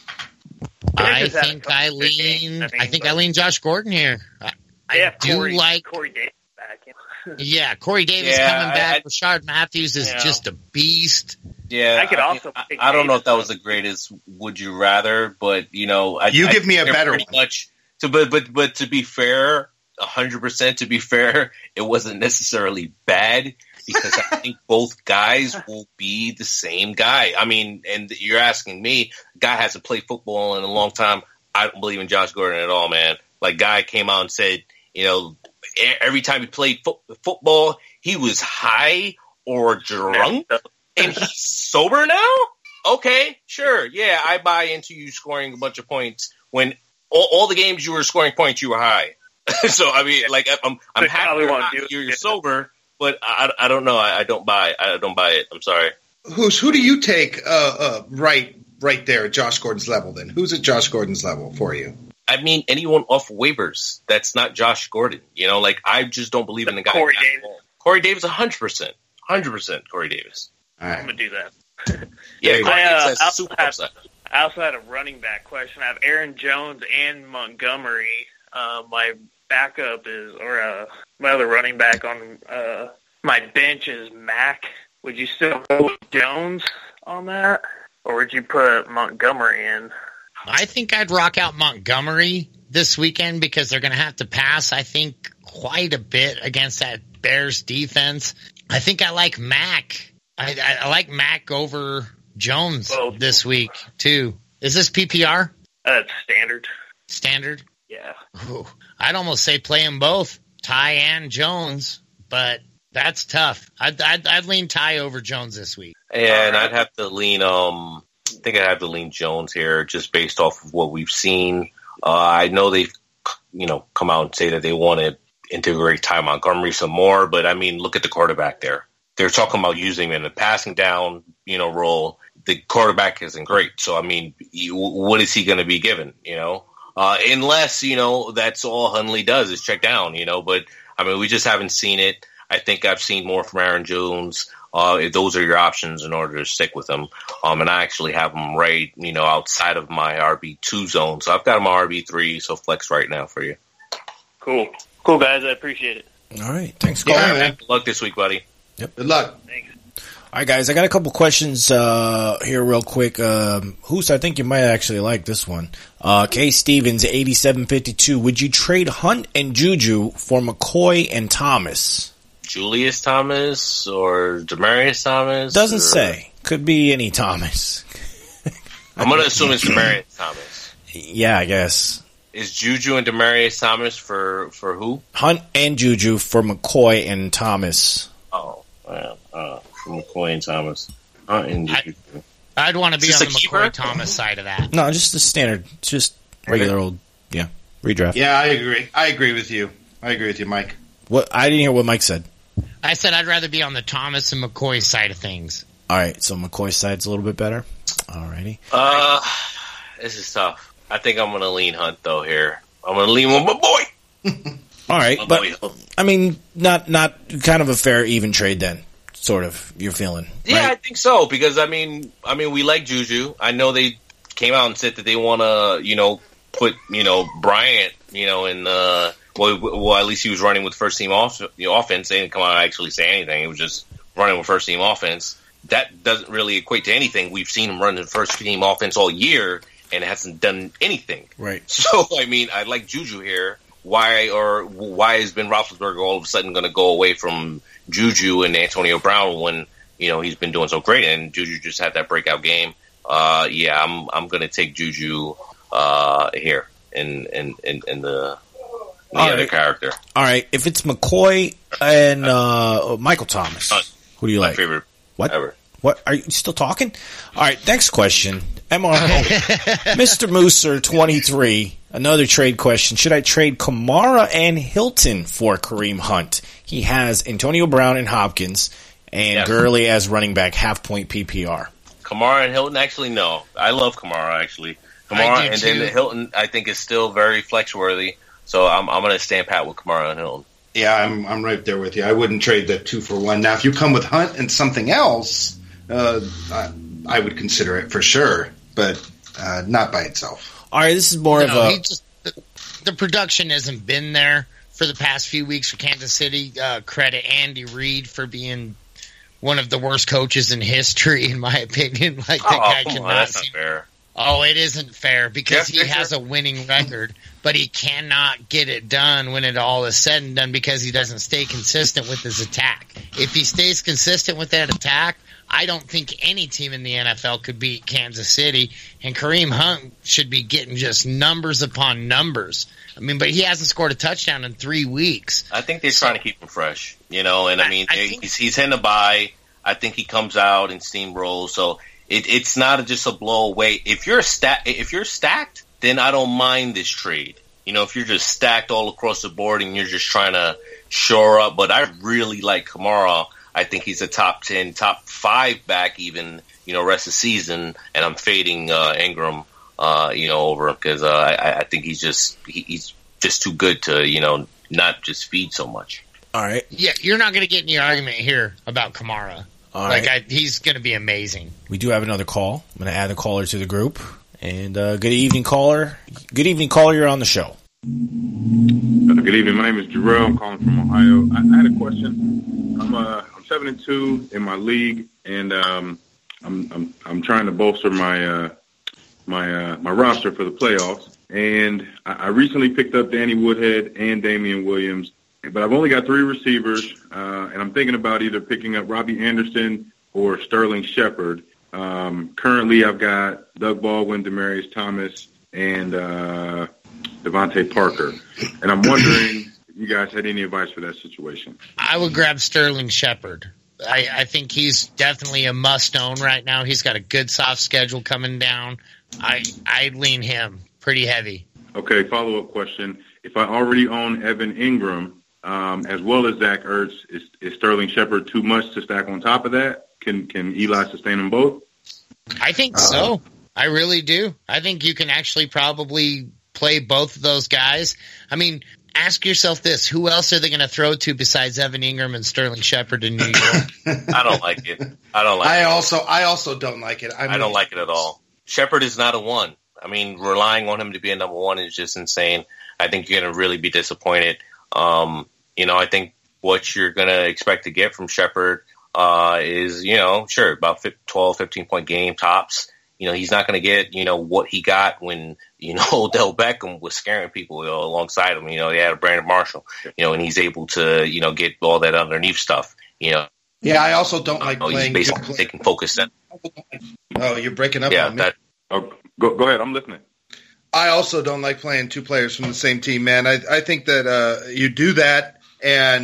G: I
L: Decker's had a
G: think
L: couple
G: I
L: good
G: lean.
L: games, I
G: I
L: think,
G: think
L: but-
G: I lean Josh Gordon here. I, I
L: Yeah,
G: do
L: Corey,
G: like.
L: Corey Davis back.
G: Yeah, Corey Davis
H: Yeah,
G: coming back.
H: I-
G: Rashard Matthews is
L: Yeah.
G: just a beast.
H: Yeah,
L: I could also
H: I,
L: pick
H: I don't know if that
L: Davis.
H: was the greatest would you rather, but you know, I,
J: You
H: I
J: give me a
H: they're
J: better
H: pretty
J: one.
H: Much, so, but but but to be fair, a hundred percent to be fair, it wasn't necessarily bad because I think both guys will be the same guy. I mean, and you're asking me, guy hasn't played football in a long time. I don't believe in Josh Gordon at all, man. Like, guy came out and said, you know, e- every time he played fo- football, he was high or drunk, and he's sober now? Okay, sure. Yeah, I buy into you scoring a bunch of points when all, all the games you were scoring points, you were high. So, I mean, like, I'm, I'm
L: They
H: happy
L: probably
H: you're,
L: won't
H: not-
L: do it.
H: you're, you're sober, but I, I don't know. I, I don't buy it. I don't buy it. I'm sorry.
J: Who's who do you take uh, uh, right right there at Josh Gordon's level? Then who's at Josh Gordon's level for you?
H: I mean, anyone off waivers that's not Josh Gordon. You know, like, I just don't believe in the guy.
L: Corey Davis.
H: Corey Davis, one hundred percent. one hundred percent Corey Davis.
J: All
L: I'm
J: right.
L: gonna do that.
H: Yeah, Corey
L: I, uh,
H: Davis has
L: I also
H: super
L: have-
H: upside.
L: I also had a running back question. I have Aaron Jones and Montgomery. Uh, my backup is, or uh, my other running back on uh, my bench is Mack. Would you still go with Jones on that, or would you put Montgomery in?
G: I think I'd rock out Montgomery this weekend because they're going to have to pass, I think, quite a bit against that Bears defense. I think I like Mack. I, I, I like Mack over Jones
L: Both.
G: this week, too. Is this P P R?
L: Uh, standard.
G: Standard?
L: Yeah.
G: Ooh, I'd almost say play them both, Ty and Jones, but that's tough. I'd, I'd, I'd lean Ty over Jones this week.
H: Yeah, and I'd have to lean. Um, I think I'd have to lean Jones here, just based off of what we've seen. Uh, I know they've, you know, come out and say that they want to integrate Ty Montgomery some more, but I mean, look at the quarterback there. They're talking about using him in a passing down, you know, role. The quarterback isn't great, so I mean, you, what is he going to be given? You know, uh, unless you know that's all Hundley does is check down. You know, but I mean, we just haven't seen it. I think I've seen more from Aaron Jones. Uh, those are your options in order to stick with them. Um, and I actually have them right, you know, outside of my R B two zone. So I've got them R B three, so flex right now for you.
L: Cool. Cool, guys. I appreciate it.
D: All right. Thanks,
J: Yeah,
D: caller.
J: man.
H: Good luck this week, buddy.
J: Good luck.
L: Thanks.
D: All right, guys, I got a couple questions uh, here real quick. Um, Hoos, I think you might actually like this one. Uh, K. Stevens, eighty-seven fifty-two. Would you trade Hunt and Juju for McCoy and Thomas?
H: Julius Thomas or Demaryius Thomas?
D: Doesn't
H: or...
D: say. Could be any Thomas.
H: I'm going to assume it's Demaryius Thomas.
D: Yeah, I guess.
H: Is Juju and Demaryius Thomas for, for who?
D: Hunt and Juju for McCoy and Thomas.
H: Oh, well, uh, for McCoy and Thomas. Hunt and Juju.
G: I'd want to be
H: Is
G: on
H: this
G: the
H: a keeper?
G: McCoy Thomas side of that.
D: No, just the standard. Just regular old, yeah, redraft.
J: Yeah, I agree. I agree with you. I agree with you, Mike.
D: What I didn't hear what Mike said.
G: I said I'd rather be on the Thomas and McCoy side of things.
D: All right, so McCoy's side's a little bit better. All righty.
H: Uh, this is tough. I think I'm going to lean Hunt, though, here. I'm going to lean with my boy.
D: All right,
H: my
D: but,
H: boy.
D: I mean, not not kind of a fair, even trade then, sort of, you're feeling.
H: Yeah,
D: right?
H: I think so, because, I mean, I mean, we like Juju. I know they came out and said that they want to, you know, put, you know, Bryant, you know, in, uh, well, well, at least he was running with first team off, you know, offense. They didn't come out and actually say anything. It was just running with first team offense. That doesn't really equate to anything. We've seen him run the first team offense all year, and it hasn't done anything.
D: Right.
H: So, I mean, I like Juju here. Why or why has Ben Roethlisberger all of a sudden going to go away from Juju and Antonio Brown when, you know, he's been doing so great, and Juju just had that breakout game? Uh, yeah, I'm I'm going to take Juju uh, here in in in, in the, in the other
D: right.
H: character.
D: All right, if it's McCoy and uh, Michael Thomas,
H: Hunt.
D: who do you
H: My
D: like?
H: favorite
D: What?
H: ever.
D: What? Are you still talking? All right, next question. M R O. Mister Mooser, twenty-three. Another trade question. Should I trade Kamara and Hilton for Kareem Hunt? He has Antonio Brown and Hopkins and
H: Yes.
D: Gurley as running back, half point P P R.
H: Kamara and Hilton, actually, no. I love Kamara, actually.
G: I
H: Kamara
G: do
H: and
G: too.
H: then Hilton, I think, is still very flex-worthy. So I'm I'm going to stand pat with Kamara and Hilton.
J: Yeah, I'm I'm right there with you. I wouldn't trade the two for one. Now, if you come with Hunt and something else, uh, I, I would consider it for sure, but uh, not by itself.
D: All right, this is more
G: No,
D: of a...
G: he just, the, the production hasn't been there for the past few weeks for Kansas City. Uh, credit Andy Reid for being one of the worst coaches in history, in my opinion. Like, that
H: Oh,
G: guy
H: come on,
G: cannot
H: that's not
G: seem
H: fair.
G: Oh, it isn't fair because
H: Jeff
G: he
H: Fisher?
G: has a winning record, but he cannot get it done when it all is said and done because he doesn't stay consistent with his attack. If he stays consistent with that attack, I don't think any team in the N F L could beat Kansas City, and Kareem Hunt should be getting just numbers upon numbers. I mean, but he hasn't scored a touchdown in three weeks.
H: I think they're trying to keep him fresh, you know, and I mean,
G: I
H: they-
G: think-
H: he's, he's in a bye. I think he comes out and steamrolls, so it, it's not just a blow away. If you're sta- if you're stacked, then I don't mind this trade. You know, if you're just stacked all across the board and you're just trying to shore up, but I really like Kamara. I think he's a top ten, top five back even, you know, rest of the season, and I'm fading uh, Ingram, uh, you know, over him because uh, I, I think he's just he, he's just too good to, you know, not just feed so much.
D: All right.
G: Yeah, you're not going to get any argument here about Kamara.
D: All
G: like,
D: right.
G: I, he's going to be amazing.
D: We do have another call. I'm going to add a caller to the group. And uh, good evening, caller. Good evening, caller. You're on the show.
M: Uh, good evening. My name is Jarrell. I'm calling from Ohio. I, I had a question. I'm uh, I'm seven and two in my league, and um, I'm I'm I'm trying to bolster my uh, my uh, my roster for the playoffs. And I, I recently picked up Danny Woodhead and Damian Williams, but I've only got three receivers, uh, and I'm thinking about either picking up Robbie Anderson or Sterling Shepard. Um, currently, I've got Doug Baldwin, Demaryius Thomas, and uh, Devontae Parker. And I'm wondering if you guys had any advice for that situation.
G: I would grab Sterling Shepard. I, I think he's definitely a must-own right now. He's got a good soft schedule coming down. I I lean him pretty heavy.
M: Okay, follow-up question. If I already own Evan Ingram, um, as well as Zach Ertz, is, is Sterling Shepard too much to stack on top of that? Can can Eli sustain them both?
G: I think so. I really do. I think you can actually probably play both of those guys. I mean, ask yourself this. Who else are they going to throw to besides Evan Ingram and Sterling Shepard in New York?
H: I don't like it. I don't like
J: I
H: it.
J: also I also don't like it. I,
H: I don't like it at all. Shepard is not a one. I mean, relying on him to be a number one is just insane. I think you're going to really be disappointed. Um, you know, I think what you're going to expect to get from Shepard uh, is, you know, sure, about twelve, fifteen-point game tops. You know, he's not going to get, you know, what he got when, you know, Odell Beckham was scaring people, you know, alongside him. You know, they had a Brandon Marshall, you know, and he's able to, you know, get all that underneath stuff, you know.
J: Yeah, I also don't like
H: Oh, he's
J: playing.
H: basically
J: good
H: taking focus then.
J: Oh, you're breaking up
H: Yeah,
J: on me.
H: that,
M: Oh, go go ahead. I'm listening.
J: I also don't like playing two players from the same team, man. I I think that uh, you do that, and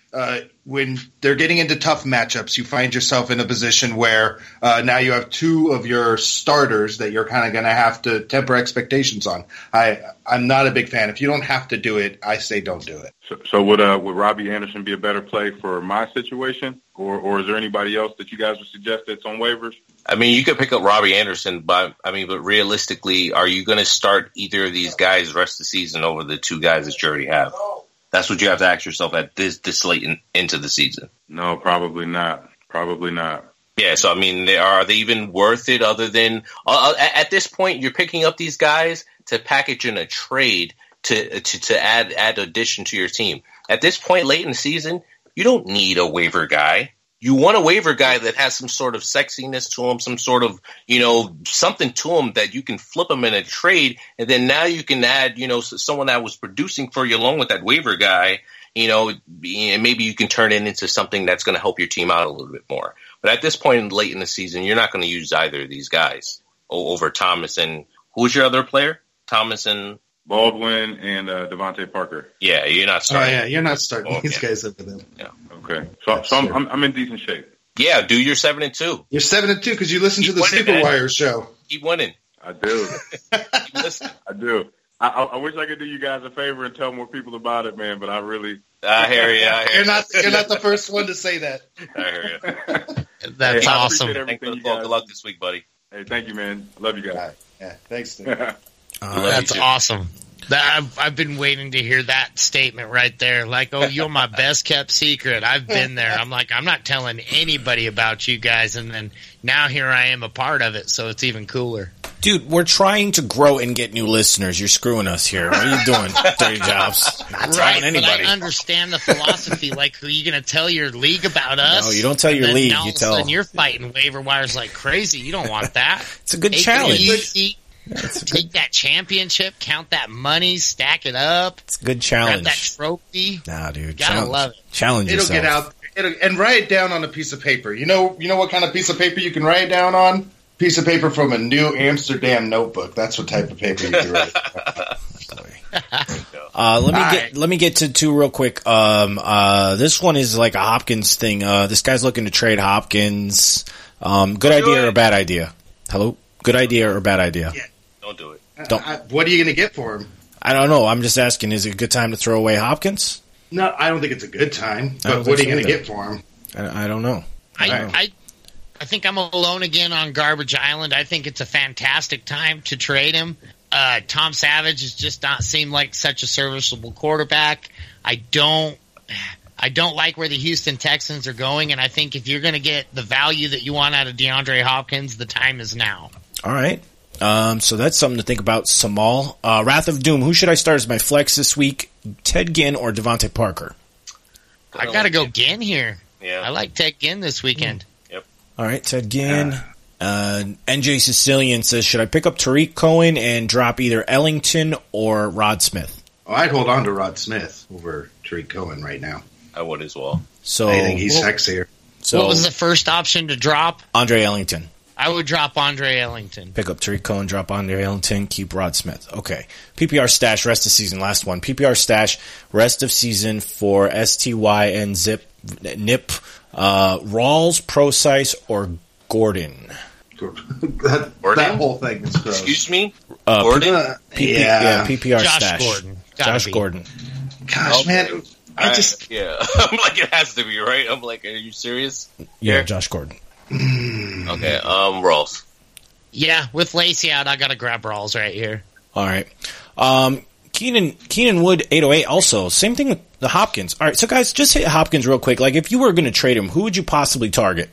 J: uh, when they're getting into tough matchups, you find yourself in a position where uh, now you have two of your starters that you're kind of going to have to temper expectations on. I, I'm not a big fan. If you don't have to do it, I say don't do it.
M: So, so would uh, would Robbie Anderson be a better play for my situation, or or is there anybody else that you guys would suggest that's on waivers?
H: I mean, you could pick up Robbie Anderson, but I mean, but realistically, are you going to start either of these guys the rest of the season over the two guys that you already have? That's what you have to ask yourself at this this late in, into the season.
M: No, probably not. Probably not.
H: Yeah, so I mean, they, are they even worth it? Other than uh, at, at this point, you're picking up these guys to package in a trade to to to add add addition to your team. At this point, late in the season, you don't need a waiver guy. You want a waiver guy that has some sort of sexiness to him, some sort of, you know, something to him that you can flip him in a trade, and then now you can add, you know, someone that was producing for you along with that waiver guy, you know, and maybe you can turn it into something that's going to help your team out a little bit more. But at this point late in the season, you're not going to use either of these guys over Thomas and who's your other player? Thomas and
M: Baldwin and uh, Devontae Parker.
H: Yeah, you're not starting.
J: Oh, yeah, you're not starting
H: oh,
J: these
H: yeah.
J: guys over them.
H: Yeah.
M: Okay, so, so I'm, I'm I'm in decent shape.
H: Yeah, do your seven and two.
J: You're seven and two because you listen
H: Keep
J: to the
H: winning,
J: Sleeper
H: man.
J: Wire show.
H: Keep winning.
M: I do.
H: Keep listening.
M: I do. I, I, I wish I could do you guys a favor and tell more people about it, man. But I really.
H: I hear you. I hear
J: You're not. You're not the first one to say that.
H: I hear you.
G: That's
M: Hey, I
G: awesome.
M: appreciate
H: Thanks for
M: everything
H: the
M: you
H: call.
M: guys.
H: Good luck this week, buddy.
M: Hey, thank you, man. I love you guys.
J: All right. Yeah. Thanks, dude.
G: Uh,
H: love
G: that's
H: you too.
G: awesome. That, I've, I've been waiting to hear that statement right there. Like, oh, you're my best kept secret. I've been there. I'm like, I'm not telling anybody about you guys. And then now here I am a part of it. So it's even cooler.
D: Dude, we're trying to grow and get new listeners. You're screwing us here. What are you doing? Dirty jobs. Not telling
G: Right,
D: anybody.
G: but I understand the philosophy. Like, are you going to tell your league about us?
D: No, you don't tell your
G: And then
D: league,
G: now all
D: you
G: of a
D: tell-
G: sudden you're fighting waiver wires like crazy. You don't want that.
D: It's a good
G: Take it
D: challenge.
G: easy.
D: It's a
G: Take
D: good,
G: that championship, count that money, stack it up,
D: it's a good
G: grab
D: challenge.
G: that trophy.
D: Nah, dude.
G: Gotta
D: challenge,
G: love it.
D: Challenge
J: It'll
D: yourself.
J: get out it'll, and write it down on a piece of paper. You know. You know what kind of piece of paper you can write it down on? Piece of paper from a New Amsterdam notebook. That's what type of paper you can write.
D: Uh, let me
J: All
D: get
J: right.
D: let me get to two real quick. Um, uh, this one is like a Hopkins thing. Uh, this guy's looking to trade Hopkins. Um, good
H: Don't do
D: idea
H: it.
D: or bad idea? Hello, good idea or bad idea?
J: Yeah.
H: Don't do it.
D: Don't-
J: I, what are you going to get for him?
D: I don't know. I'm just asking. Is it a good time to throw away Hopkins?
J: No, I don't think it's a good time.
D: I don't
J: But what are
D: think
J: you going
D: so
J: to
D: either.
J: get for him?
D: I, I don't know.
G: I,
D: I don't know.
G: I, I think I'm alone again on Garbage Island. I think it's a fantastic time to trade him. Uh, Tom Savage has just not seemed like such a serviceable quarterback. I don't, I don't like where the Houston Texans are going, and I think if you're going to get the value that you want out of DeAndre Hopkins, the time is now.
D: All right. Um, so that's something to think about. Samal, uh, Wrath of Doom. Who should I start as my flex this week? Ted Ginn or Devontae Parker?
G: I got to go Ginn here.
H: Yeah.
G: I like Ted Ginn this weekend.
D: All right, Ted Ginn. Uh, N J Sicilian says, should I pick up Tariq Cohen and drop either Ellington or Rod Smith?
J: Oh, I'd hold on to Rod Smith over Tariq Cohen right now.
H: I would as well.
D: So
J: I think he's
G: Well-
J: sexier.
D: So
G: What was the first option to drop?
D: Andre Ellington.
G: I would drop Andre Ellington.
D: Pick up Tariq Cohen, drop Andre Ellington, keep Rod Smith. Okay. P P R stash, rest of season, last one. P P R stash, rest of season for S T Y and Zip, Nip, uh, Rawls, Procise, or Gordon.
J: that,
H: Gordon?
J: that whole thing is gross.
H: Excuse me?
D: Uh,
H: Gordon?
J: Uh,
D: P P,
J: yeah.
D: yeah, P P R
G: Josh
D: stash.
G: Gordon. Gotta
D: Josh
G: be.
D: Gordon.
J: Gosh,
H: Okay.
J: man. I just.
H: yeah. I'm like, it has to be, right? I'm like, are you serious?
D: Yeah,
H: Here?
D: Josh Gordon.
H: Okay, um, Ross.
G: Yeah, with Lacey out, I got to grab Rawls right here.
D: All right. Um, Keenan, Keenan Wood, eight oh eight also. Same thing with the Hopkins. All right, so guys, just hit Hopkins real quick. Like, if you were going to trade him, who would you possibly target?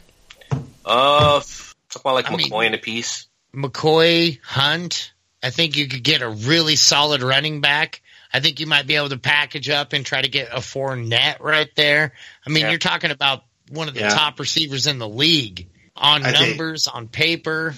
H: Uh, talk about like
G: I mean-
H: McCoy in a piece.
G: McCoy, Hunt. I think you could get a really solid running back. I think you might be able to package up and try to get a Fournette right there. I mean,
H: Yeah.
G: you're talking about one of the
J: Yeah.
G: top receivers in the league on
J: I think-
G: numbers, on paper.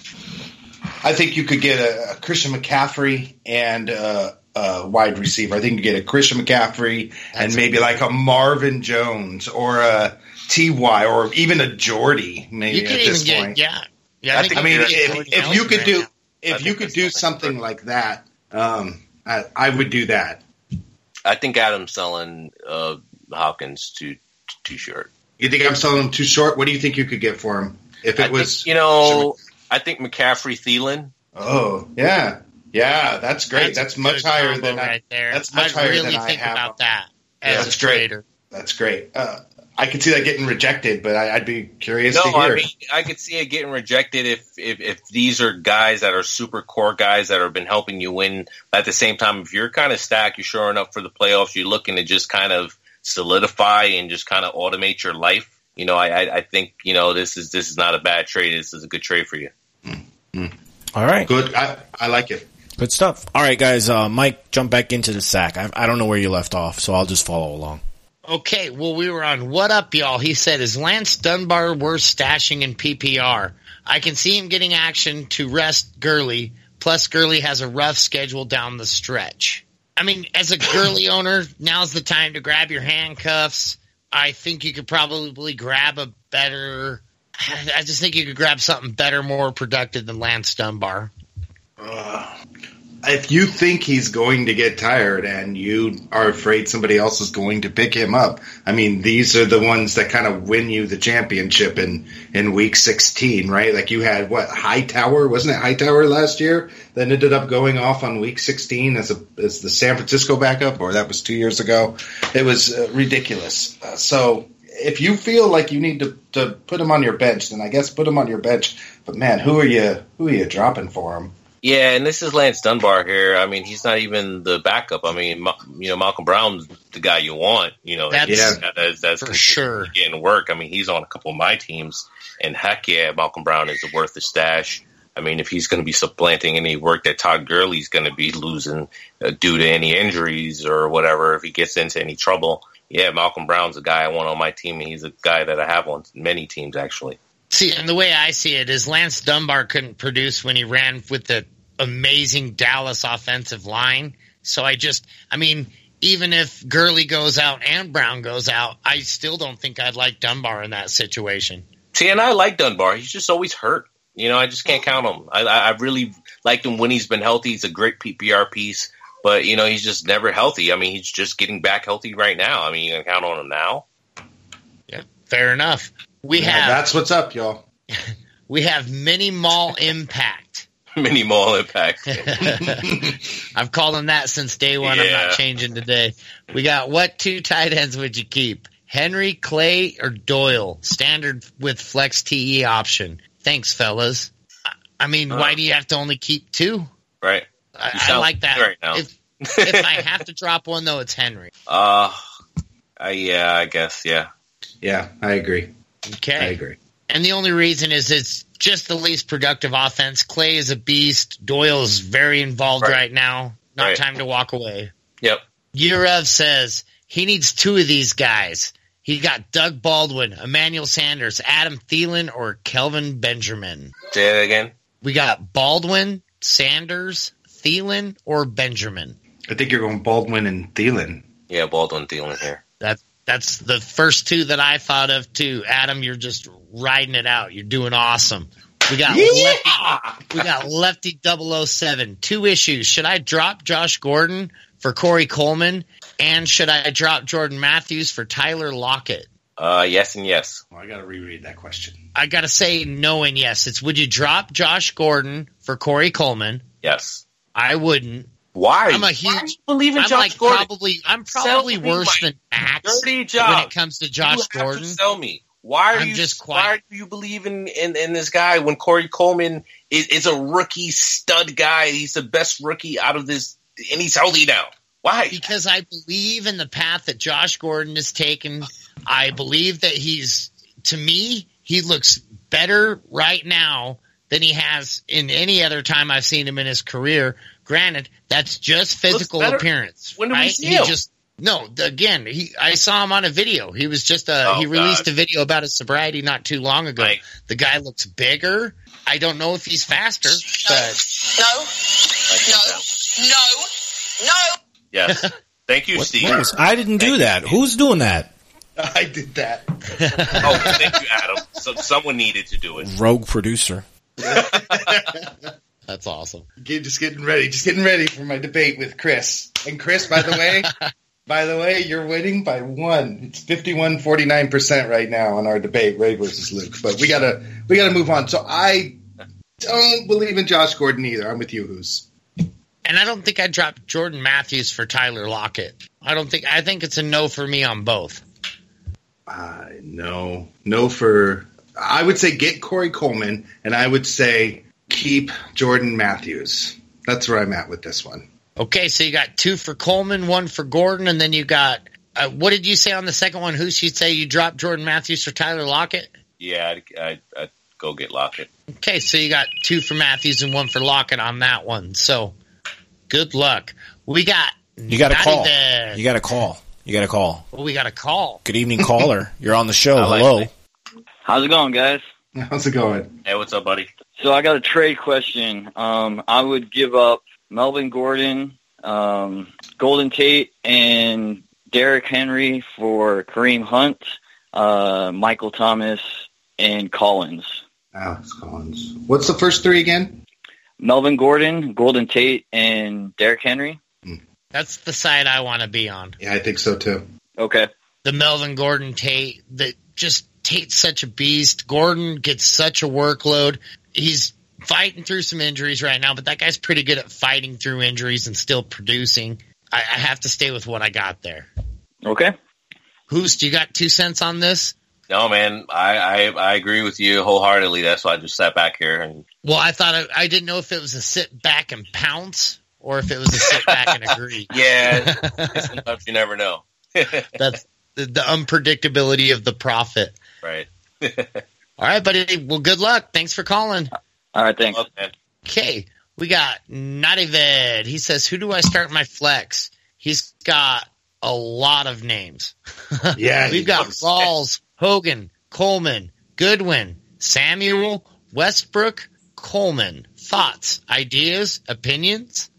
J: I think you could get a, a Christian McCaffrey and a, a wide receiver. I think you get a Christian McCaffrey and maybe like a Marvin Jones or a T Y or even a Jordy. Maybe
G: You
J: at
G: could
J: this
G: even
J: point.
G: get, yeah. Yeah,
J: I,
G: think
J: I
G: you
J: mean,
G: could get
J: if,
G: Jordan
J: if you
G: Nelson
J: could
G: right
J: do
G: now.
J: if
H: I
J: you
H: think
J: could
H: that's
J: do
H: something
J: something like that, um, I, I would do that.
H: I think Adam's selling uh, Hopkins to too short.
J: You think I'm selling him too short? What do you think you could get for him if it
H: I
J: was?
H: Think, you know, I think McCaffrey, Thielen.
J: Oh yeah, yeah, that's great.
G: That's,
J: That's, much higher than
G: right
J: I.
G: there.
J: That's much
G: I
J: higher
G: really
J: than
G: think
J: I have.
G: about that
J: Yeah,
G: as
J: that's
G: a
J: great.
G: trader.
J: That's great. Uh, I could see that getting rejected, but I, I'd be curious
H: No,
J: to hear.
H: I mean, I could see it getting rejected if, if if these are guys that are super core guys that have been helping you win. At the same time, if you're kind of stacked, you're showing up for the playoffs, you're looking to just kind of solidify and just kind of automate your life. You know, I, I, I think, you know, this is this is not a bad trade. This is a good trade for you.
J: Mm-hmm.
D: All right.
J: Good. I, I like it.
D: Good stuff. All right, guys. Uh, Mike, jump back into the sack. I, I don't know where you left off, so I'll just follow along.
G: Okay, well, we were on What Up, y'all. He said, is Lance Dunbar worth stashing in P P R? I can see him getting action to rest Gurley, plus Gurley has a rough schedule down the stretch. I mean, as a Gurley owner, now's the time to grab your handcuffs. I think you could probably grab a better – I just think you could grab something better, more productive than Lance Dunbar.
J: Uh, if you think he's going to get tired and you are afraid somebody else is going to pick him up, I mean, these are the ones that kind of win you the championship in, in week sixteen, right? Like you had, what, Hightower? Wasn't it Hightower last year that ended up going off on week sixteen as a as the San Francisco backup, or that was two years ago? It was uh, ridiculous. Uh, so if you feel like you need to, to put him on your bench, then I guess put him on your bench. But, man, who are you who are you dropping for him?
H: Yeah, and this is Lance Dunbar here. I mean, he's not even the backup. I mean, you know, Malcolm Brown's the guy you want. You know,
G: that's,
H: yeah. that's, that's
G: for sure
H: getting work. I mean, he's on a couple of my teams, and heck yeah, Malcolm Brown is worth the stash. I mean, if he's going to be supplanting any work that Todd Gurley's going to be losing uh, due to any injuries or whatever, if he gets into any trouble, yeah, Malcolm Brown's a guy I want on my team, and he's a guy that I have on many teams, actually.
G: See, and the way I see it is Lance Dunbar couldn't produce when he ran with the amazing Dallas offensive line. So I just, I mean, even if Gurley goes out and Brown goes out, I still don't think I'd like Dunbar in that situation.
H: See, and I like Dunbar. He's just always hurt. You know, I just can't count him. I, I really liked him when he's been healthy. He's a great P P R piece, but, you know, he's just never healthy. I mean, he's just getting back healthy right now. I mean, you can count on him now.
G: Yeah, fair enough. We
J: yeah,
G: have
J: that's what's up, y'all.
G: We have Mini Mall Impact.
H: Mini Mall Impact.
G: I've called him that since day one.
H: Yeah.
G: I'm not changing today. We got what two tight ends would you keep? Henry, Clay, or Doyle? Standard with flex T E option. Thanks, fellas. I mean, uh, why do you have to only keep two?
H: Right.
G: I, I like that.
H: Right now.
G: If, if I have to drop one, though, it's Henry.
H: Uh, uh, yeah, I guess, yeah.
J: Yeah, I agree.
G: Okay.
J: I agree.
G: And the only reason is it's just the least productive offense. Clay is a beast. Doyle is very involved right, right now. Not right. time to walk away.
H: Yep.
G: Yurev says he needs two of these guys. He got Doug Baldwin, Emmanuel Sanders, Adam Thielen, or Kelvin Benjamin.
H: Say that again.
G: We got Baldwin, Sanders, Thielen, or Benjamin.
J: I think you're going Baldwin and Thielen.
H: Yeah, Baldwin, Thielen here.
G: That's that's the first two that I thought of too. Adam, you're just riding it out. You're doing awesome. We got
J: yeah!
G: Lefty, we got Lefty double oh seven. Two issues. Should I drop Josh Gordon for Corey Coleman? And should I drop Jordan Matthews for Tyler Lockett?
H: Uh, yes and yes.
J: Well, I got to reread that question.
G: I got to say no and yes. It's would you drop Josh Gordon for Corey Coleman?
H: Yes.
G: I wouldn't.
H: Why?
G: I'm a huge.
H: Why do you believe in
G: I'm
H: Josh
G: like
H: Gordon?
G: Probably, I'm probably
H: sell
G: worse than Max
H: dirty job.
G: when it comes to Josh
H: you
G: Gordon.
H: Have to sell me. Why are
G: I'm
H: you
G: just
H: why
G: quiet.
H: do you believe in, in, in this guy when Corey Coleman is, is a rookie stud guy? He's the best rookie out of this, and he's healthy now. Why?
G: Because I believe in the path that Josh Gordon has taken. I believe that he's, to me, he looks better right now than he has in any other time I've seen him in his career. Granted, that's just physical appearance.
H: When did
G: right?
H: we see
G: he
H: him?
G: Just, no, again, he, I saw him on a video. He was just a,
H: Oh,
G: he released
H: God.
G: a video about his sobriety not too long ago.
H: Right.
G: The guy looks bigger. I don't know if he's faster, but
N: No, no, no, no.
H: Yes. Thank you,
D: What-
H: Steve.
D: what was- I didn't do that. Who's doing that?
J: I did that.
H: Oh, thank you, Adam. So, someone needed to do it.
D: Rogue producer.
G: That's awesome.
J: Get- Just getting ready. Just getting ready for my debate with Chris. And Chris, by the way, By the way, you're winning by one. It's fifty-one forty-nine percent right now on our debate, Ray versus Luke. But we gotta we gotta move on. So I don't believe in Josh Gordon either. I'm with you, Who's.
G: And I don't think I dropped Jordan Matthews for Tyler Lockett. I don't think. I think it's a no for me on both.
J: Uh, no, no for. I would say get Corey Coleman, and I would say keep Jordan Matthews. That's where I'm at with this one.
G: Okay, so you got two for Coleman, one for Gordon, and then you got. Uh, what did you say on the second one? Who should say you dropped Jordan Matthews for Tyler Lockett?
H: Yeah, I'd, I'd, I'd go get Lockett.
G: Okay, so you got two for Matthews and one for Lockett on that one. So. Good luck. We got.
D: You got a call.
G: There.
D: You got a call. You got a call.
G: Well, we got a call.
D: Good evening, caller. You're on the show.
H: Like
D: Hello.
H: it.
O: How's it going, guys?
J: How's it going?
H: Hey, what's up, buddy?
O: So I got a trade question. Um, I would give up Melvin Gordon, um, Golden Tate, and Derrick Henry for Kareem Hunt, uh, Michael Thomas, and Collins.
J: Alex Collins. What's the first three again?
O: Melvin Gordon, Golden Tate, and Derrick Henry.
G: That's the side I want to be on.
J: Yeah, I think so too.
O: Okay.
G: The Melvin Gordon Tate, that just Tate's such a beast. Gordon gets such a workload. He's fighting through some injuries right now, but that guy's pretty good at fighting through injuries and still producing. I, I have to stay with what I got there.
O: Okay.
G: Who's, do you got two cents on this?
H: No, man, I, I I agree with you wholeheartedly. That's why I just sat back here. And
G: Well, I thought I, I didn't know if it was a sit back and pounce or if it was a sit back and agree.
H: Yeah, sometimes you never know.
G: That's the, the unpredictability of the profit.
H: Right.
G: All right, buddy. Well, good luck. Thanks for calling.
O: All right, thanks.
G: Okay, we got Natived. He says, who do I start my flex? He's got a lot of names.
J: Yeah,
G: We've got
J: does.
G: Rawls, Hogan, Coleman, Goodwin, Samuel, Westbrook, Coleman. Thoughts, ideas, opinions?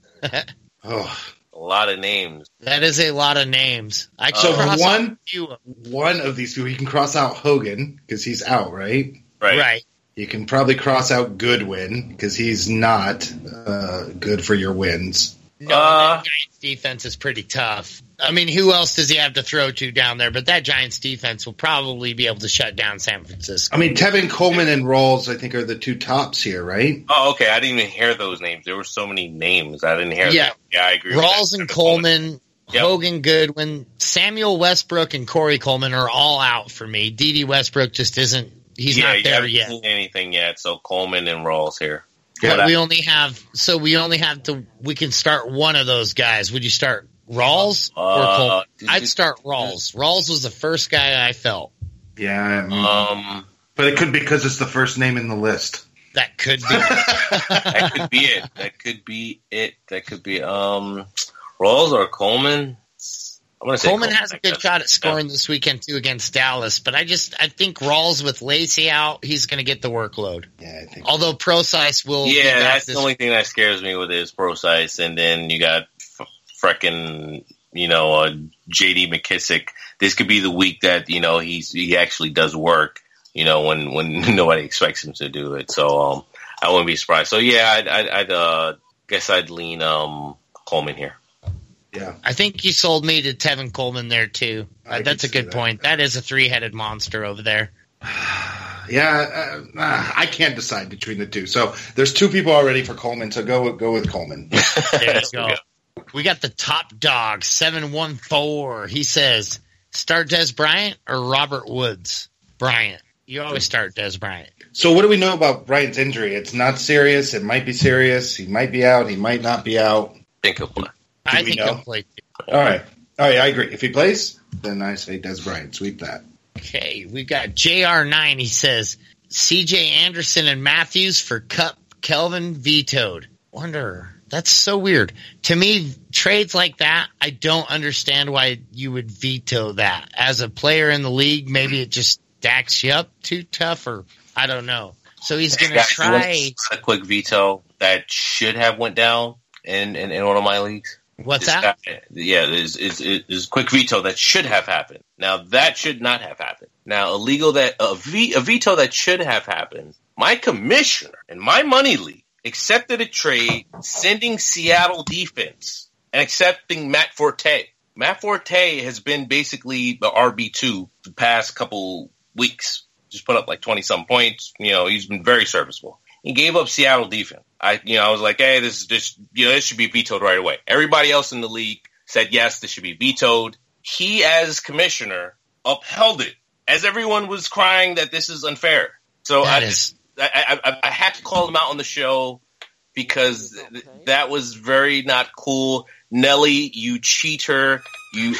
J: Oh,
H: a lot of names.
G: That is a lot of names. I can
J: so
G: cross
J: one,
G: out a few of them.
J: one of these people, you can cross out Hogan because he's out, right?
H: Right.
G: Right.
J: You can probably cross out Goodwin because he's not uh, good for your wins.
G: No,
H: Uh,
G: that Giants defense is pretty tough. I mean, who else does he have to throw to down there? But that Giants defense will probably be able to shut down San Francisco.
J: I mean, Tevin Coleman and Rawls, I think, are the two tops here, right?
H: Oh, okay. I didn't even hear those names. There were so many names. I didn't hear
G: Yeah.
H: them. Yeah, I agree.
G: Rawls
H: with
G: and
H: that.
G: Coleman,
H: Yep.
G: Hogan, Goodwin, Samuel Westbrook, and Corey Coleman are all out for me. D D Westbrook just isn't. He's
H: yeah,
G: not
H: you
G: there
H: haven't
G: yet.
H: seen anything yet. So Coleman and Rawls here.
G: But
H: What
G: we
H: I-
G: only have so we only have to. We can start one of those guys. Would you start Rawls or
H: Uh,
G: Coleman? I'd start Rawls. Rawls was the first guy I felt.
J: Yeah, I mean,
H: Um,
J: but it could be because it's the first name in the list.
G: That could be.
H: that could be it. That could be it. That could be um, Rawls or Coleman. I'm gonna say
G: Coleman
H: Coleman,
G: has a
H: I
G: good
H: guess.
G: shot at scoring this weekend too against Dallas, but I just I think Rawls with Lacey out, he's going to get the workload.
J: Yeah, I think.
G: Although Procise will. be
H: Yeah,
G: back
H: that's
G: this
H: the only thing that scares me with his Procise, and then you got f- frickin' you know uh, J D McKissick. This could be the week that you know he's he actually does work. You know when when nobody expects him to do it. So um, I wouldn't be surprised. So yeah, I'd, I'd, I'd uh, guess I'd lean um, Coleman here.
J: Yeah,
G: I think you sold me to Tevin Coleman there too.
J: I
G: Uh, that's a
J: can see
G: good
J: that.
G: point. That is a three-headed monster over there.
J: Yeah, uh, uh, I can't decide between the two. So there's two people already for Coleman. So go go with Coleman.
G: There you go. We got the top dog, seven one four. He says, start Des Bryant or Robert Woods? Bryant. You always start Des Bryant.
J: So what do we know about Bryant's injury? It's not serious. It might be serious. He might be out. He might not be out.
H: Think he'll play.
G: I
J: we
G: think
J: know?
G: he'll play too.
J: All right. All right, I agree. If he plays, then I say Des Bryant. Sweep that.
G: Okay, we got J R nine. He says, C J Anderson and Matthews for Cup, Kelvin vetoed. Wonder, that's so weird. To me, trades like that, I don't understand why you would veto that. As a player in the league, maybe it just stacks you up too tough, or I don't know. So he's going to
H: Guys,
G: try.
H: a quick veto that should have went down in, in, in one of my leagues.
G: What's
H: This
G: that?
H: guy- yeah, there's is is a quick veto that should have happened. Now that should not have happened. Now illegal that a, ve- a veto that should have happened. My commissioner in my money league accepted a trade, sending Seattle defense and accepting Matt Forte. Matt Forte has been basically the R B two the past couple weeks. Just put up like twenty-some points. You know, he's been very serviceable. He gave up Seattle defense. I, you know, I was like, hey, this is this, you know, this should be vetoed right away. Everybody else in the league said, yes, this should be vetoed. He, as commissioner, upheld it as everyone was crying that this is unfair. So I just, I, I, I had to call him out on the show because th- that was very not cool. Nelly, you cheater. You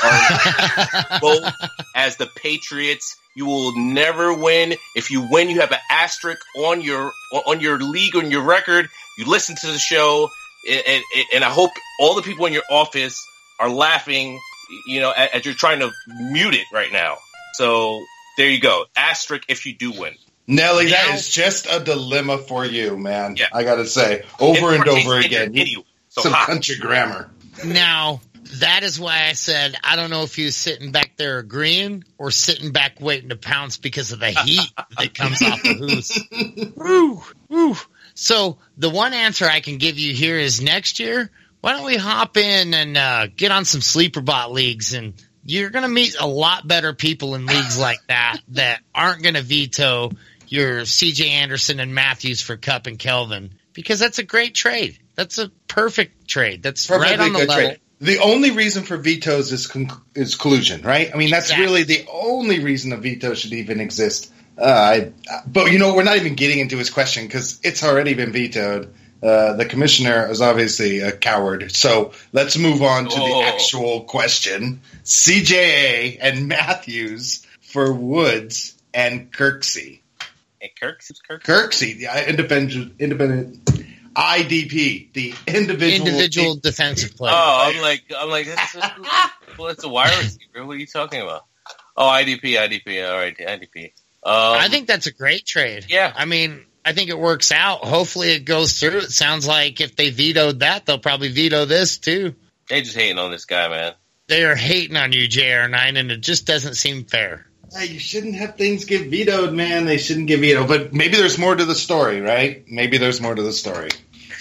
H: are both as the Patriots. You will never win. If you win, you have an asterisk on your on your league, on your record. You listen to the show, and, and, and I hope all the people in your office are laughing, you know, as, as you're trying to mute it right now. So there you go. Asterisk if you do win.
J: Nelly,
H: now,
J: that is just a dilemma for you, man. Yeah. I got to say, over and over again.
H: Idiot. So
J: Some
H: hot.
J: country grammar.
G: Now, that is why I said I don't know if he was sitting back there agreeing or sitting back waiting to pounce because of the heat that comes off the Hoos. Woo, woo. So the one answer I can give you here is next year, why don't we hop in and uh, get on some sleeper bot leagues, and you're going to meet a lot better people in leagues like that that aren't going to veto your C J Anderson and Matthews for Kupp and Kelvin, because that's a great trade. That's a perfect trade. That's
J: Perfectly
G: right on the
J: good
G: level.
J: trade. The only reason for vetoes is con- is collusion, right? I mean, that's
G: Exactly.
J: really the only reason a veto should even exist. Uh, I, but, you know, we're not even getting into his question because it's already been vetoed. Uh, the commissioner is obviously a coward. So let's move on to
H: Oh.
J: the actual question. C J A and Matthews for Woods and Kirksey.
H: Hey, Kirksey. Kirksey.
J: Kirksey, the independent, independent I D P, the individual
G: Individual defensive player.
H: Oh, I'm like, I'm like, that's a, well, it's a wide receiver. What are you talking about? Oh, I D P, I D P, all right, I D P. Um,
G: I think that's a great trade.
H: Yeah.
G: I mean, I think it works out. Hopefully it goes through. It sounds like if they vetoed that, they'll probably veto this too.
H: they just hating on this guy, man.
G: They are hating on you, J R nine, and it just doesn't seem fair.
J: Hey, you shouldn't have things get vetoed, man. They shouldn't get vetoed. But maybe there's more to the story, right? Maybe there's more to the story.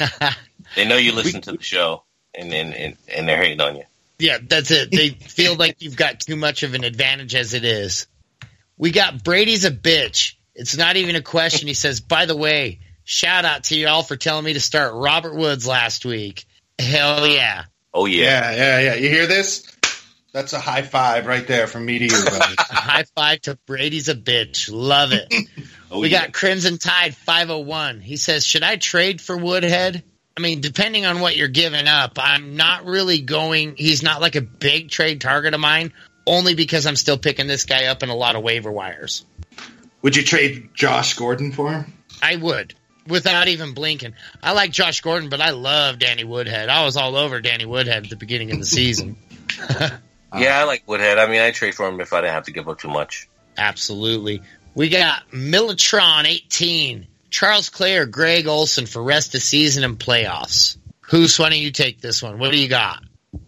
H: They know you listen to the show, and and, and and they're hating on you.
G: Yeah, that's it. They feel like you've got too much of an advantage as it is. We got Brady's a bitch. It's not even a question. He says, by the way, shout out to y'all for telling me to start Robert Woods last week. Hell yeah.
H: Oh, yeah.
J: Yeah, yeah, yeah. You hear this? That's a high five right there from me to you, buddy.
G: High five to Brady's a bitch. Love it.
H: Oh,
G: we
H: yeah.
G: got Crimson Tide five oh one. He says, should I trade for Woodhead? I mean, depending on what you're giving up, I'm not really going – he's not like a big trade target of mine, only because I'm still picking this guy up in a lot of waiver wires.
J: Would you trade Josh Gordon for him?
G: I would, without even blinking. I like Josh Gordon, but I love Danny Woodhead. I was all over Danny Woodhead at the beginning of the season.
H: Yeah, I like Woodhead. I mean, I'd trade for him if I didn't have to give up too much.
G: Absolutely. We got Militron eighteen, Charles Clay or Greg Olson for rest of season and playoffs. Who's why don't you take this one? What do you got?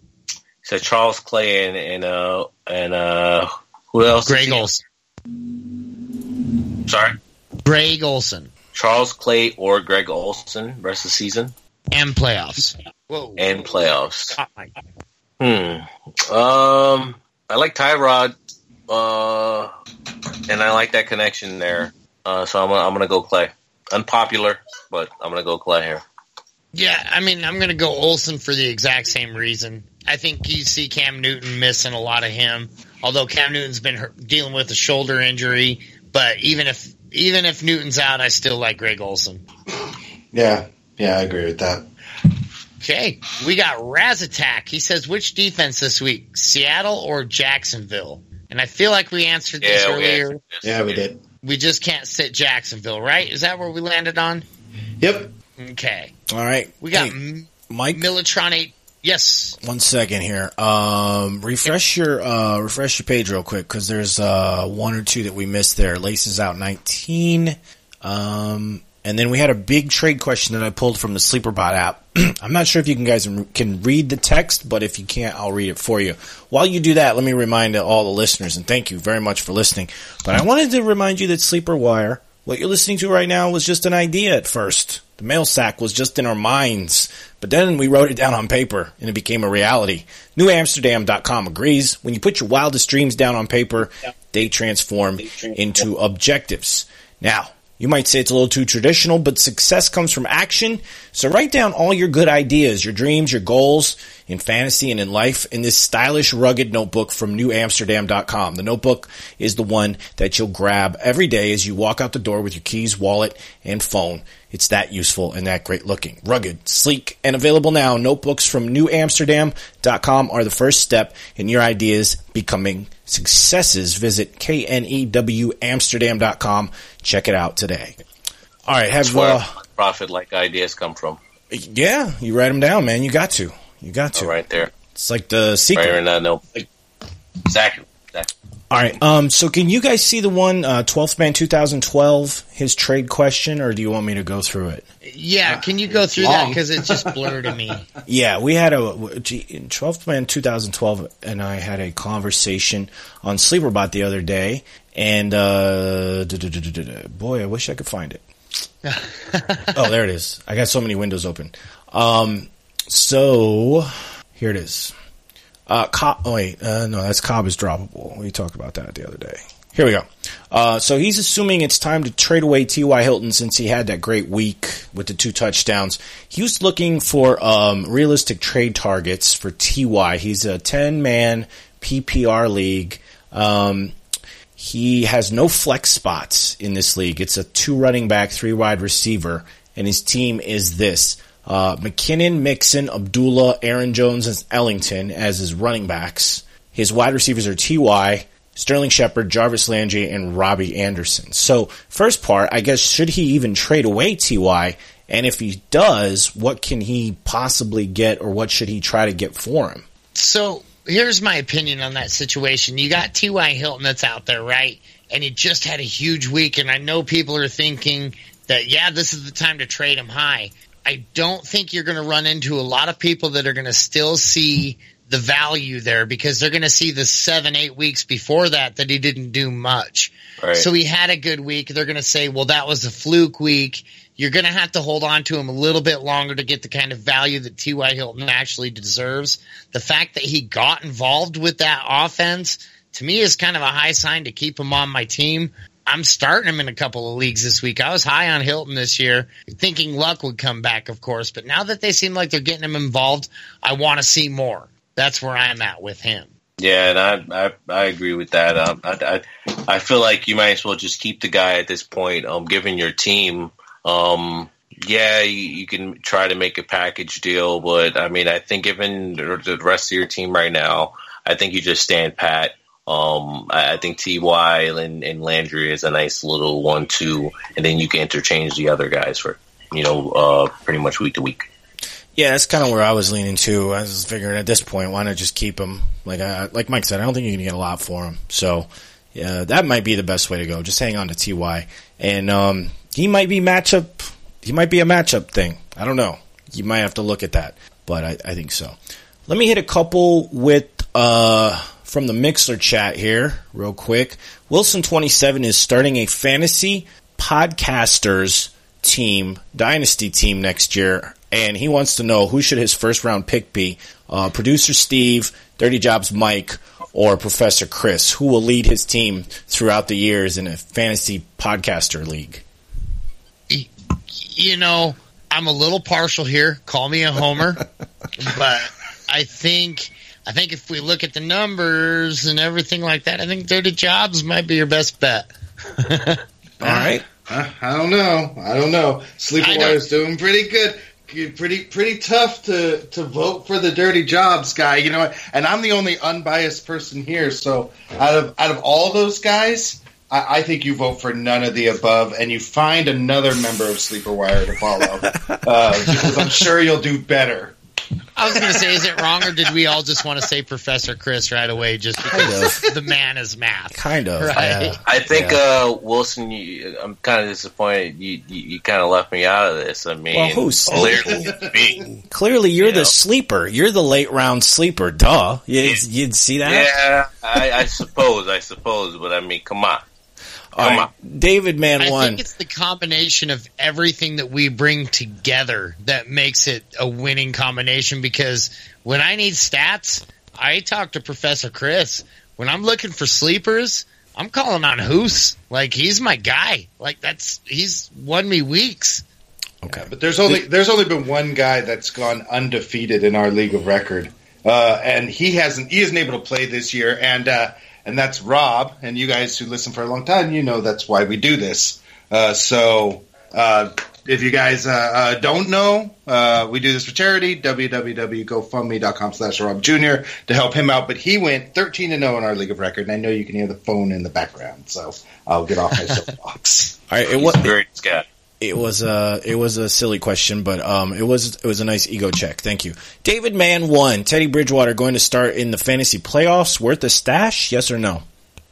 H: So Charles Clay and and uh and uh who else?
G: Greg
H: is he?
G: Olson.
H: Sorry,
G: Greg Olson.
H: Charles Clay or Greg Olson rest of the season
G: And playoffs. Whoa.
H: and playoffs.
G: Oh my-
H: Hmm. Um, I like Tyrod, uh, and I like that connection there. Uh, so I'm gonna, I'm gonna go Clay. Unpopular, but I'm gonna go Clay here.
G: Yeah, I mean, I'm going to go Olsen for the exact same reason. I think you see Cam Newton missing a lot of him, although Cam Newton's been hurt, dealing with a shoulder injury. But even if even if Newton's out, I still like Greg Olsen.
J: Yeah, yeah, I agree with that.
G: Okay, we got Raz Attack. He says, which defense this week, Seattle or Jacksonville? And I feel like we answered this
H: Yeah, we
G: earlier.
H: answered this.
J: Yeah, we did.
G: We just can't sit Jacksonville, right? Is that where we landed on?
J: Yep.
G: Okay.
D: All right.
G: We got
D: Hey,
G: M-
D: Mike.
G: Militron eight. Yes.
D: One second here. Um, refresh your uh, refresh your page real quick because there's uh, one or two that we missed there. Laces out nineteen, um, and then we had a big trade question that I pulled from the SleeperBot app. I'm not sure if you can guys can read the text, but if you can't, I'll read it for you. While you do that, let me remind all the listeners, and thank you very much for listening. But I wanted to remind you that SleeperWire What you're listening to right now was just an idea at first. The mail sack was just in our minds, but then we wrote it down on paper and it became a reality. New Amsterdam dot com agrees. When you put your wildest dreams down on paper, they transform into objectives. Now, you might say it's a little too traditional, but success comes from action. So write down all your good ideas, your dreams, your goals in fantasy and in life in this stylish, rugged notebook from New Amsterdam dot com. The notebook is the one that you'll grab every day as you walk out the door with your keys, wallet, and phone. It's that useful and that great looking. Rugged, sleek, and available now. Notebooks from New Amsterdam dot com are the first step in your ideas becoming successes. Visit K N E W Amsterdam dot com. Check it out today. All right, have
H: That's where
D: uh,
H: profit-like ideas come from.
D: Yeah, you write them down, man. You got to. You got to.
H: Oh, right there.
D: It's like the secret.
H: Right in that notebook. Exactly. Exactly.
D: All right. Um. So, can you guys see the one uh, twelfth man twenty twelve? His trade question, or do you want me to go through it?
G: Yeah. Can you go through that because it just blurred to me.
D: Yeah, we had a gee, twelfth man twenty twelve, and I had a conversation on Sleeperbot the other day, and uh, boy, I wish I could find it. Oh, there it is. I got so many windows open. Um. So here it is. Uh, Cobb, oh wait, uh, no, that's Cobb is droppable. We talked about that the other day. Here we go. Uh, so he's assuming it's time to trade away T Y. Hilton since he had that great week with the two touchdowns. He was looking for um, realistic trade targets for T Y. He's a ten-man P P R league. Um, he has no flex spots in this league. It's a two running back, three wide receiver, and his team is this. Uh, McKinnon, Mixon, Abdullah, Aaron Jones, and Ellington as his running backs. His wide receivers are T Y, Sterling Shepard, Jarvis Landry, and Robbie Anderson. So, first part, I guess, should he even trade away T Y? And if he does, what can he possibly get, or what should he try to get for him?
G: So, here's my opinion on that situation. You got T Y. Hilton that's out there, right? And he just had a huge week, and I know people are thinking that, yeah, this is the time to trade him high. I don't think you're going to run into a lot of people that are going to still see the value there because they're going to see the seven, eight weeks before that that he didn't do much.
H: Right.
G: So he had a good week. They're going to say, well, that was a fluke week. You're going to have to hold on to him a little bit longer to get the kind of value that T Y. Hilton actually deserves. The fact that he got involved with that offense, to me, is kind of a high sign to keep him on my team. I'm starting him in a couple of leagues this week. I was high on Hilton this year, thinking Luck would come back, of course. But now that they seem like they're getting him involved, I want to see more. That's where I'm at with him.
H: Yeah, and I I, I agree with that. Um, I, I I feel like you might as well just keep the guy at this point. Um, given your team, um, yeah, you, you can try to make a package deal, but I mean, I think given the rest of your team right now, I think you just stand pat. Um, I, I think T Y and, and Landry is a nice little one two, and then you can interchange the other guys for, you know, uh, pretty much week to week.
D: Yeah, that's kind of where I was leaning to. I was figuring at this point, why not just keep him? Like I, like Mike said, I don't think you can get a lot for him. So, yeah, that might be the best way to go. Just hang on to T Y, and um, he might be matchup. He might be a matchup thing. I don't know. You might have to look at that, but I, I think so. Let me hit a couple with uh. from the Mixler chat here, real quick. Wilson twenty-seven is starting a fantasy podcasters team, dynasty team next year, and he wants to know who should his first round pick be, uh, Producer Steve, Dirty Jobs Mike, or Professor Chris, who will lead his team throughout the years in a fantasy podcaster league.
G: You know, I'm a little partial here. Call me a homer, but I think... I think if we look at the numbers and everything like that, I think Dirty Jobs might be your best bet.
J: All right. I, I don't know. I don't know. Sleeperwire's doing pretty good. Pretty pretty tough to, to vote for the Dirty Jobs guy, you know. And I'm the only unbiased person here. So out of out of all those guys, I, I think you vote for none of the above, and you find another member of Sleeperwire to follow, uh, because I'm sure you'll do better.
G: I was going to say, is it wrong, or did we all just want to say Professor Chris right away just because the man is math?
D: Kind of.
G: Right?
D: Yeah.
H: I think,
D: yeah.
H: uh, Wilson, you, I'm kind of disappointed you, you, you kind of left me out of this. I mean,
D: well, who's
H: clearly, me.
D: Clearly you're
H: you
D: the
H: know.
D: sleeper. You're the late round sleeper. Duh. You'd, you'd see that?
H: Yeah, I, I suppose, I suppose, but I mean, come on.
D: All right, David Man
G: I
D: one.
G: think it's the combination of everything that we bring together that makes it a winning combination, because when I need stats, I talk to Professor Chris. When I'm looking for sleepers, I'm calling on Hoos. Like, he's my guy. Like, that's he's won me weeks.
D: Okay.
J: But there's only there's only been one guy that's gone undefeated in our league of record. Uh, and he hasn't he isn't able to play this year, and uh, and that's Rob. And you guys who listen for a long time, you know that's why we do this. Uh, so uh, if you guys uh, uh, don't know, uh, we do this for charity. www.gofundme.com slash Rob Junior to help him out. But he went thirteen and oh in our league of record, and I know you can hear the phone in the background. So I'll get off my soapbox.
D: All right, it was
H: great, Scott.
D: It was a it was a silly question, but um, it was it was a nice ego check. Thank you, David Man one. Teddy Bridgewater going to start in the fantasy playoffs. Worth a stash? Yes or no?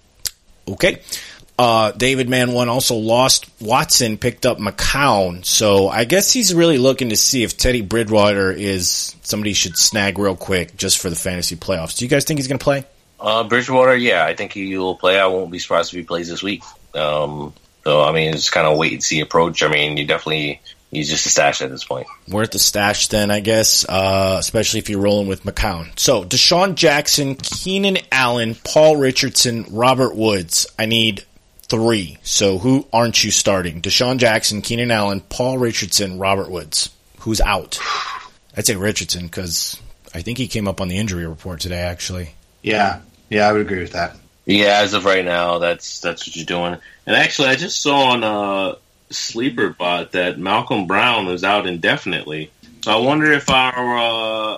D: Okay. Uh, David Man one also lost Watson, picked up McCown. So I guess he's really looking to see if Teddy Bridgewater is somebody should snag real quick just for the fantasy playoffs. Do you guys think he's going to play?
H: Uh, Bridgewater, yeah, I think he will play. I won't be surprised if he plays this week. Um, so, I mean, it's kind of wait and see approach. I mean, you definitely, he's just a stash at this point.
D: Worth the stash then, I guess, uh, especially if you're rolling with McCown. So, Deshaun Jackson, Keenan Allen, Paul Richardson, Robert Woods. I need three. So, who aren't you starting? Deshaun Jackson, Keenan Allen, Paul Richardson, Robert Woods. Who's out? I'd say Richardson, because I think he came up on the injury report today, actually.
J: Yeah, yeah, I would agree with that.
H: Yeah, as of right now, that's that's what you're doing. And actually, I just saw on uh, Sleeper Bot that Malcolm Brown was out indefinitely. So I wonder if our uh,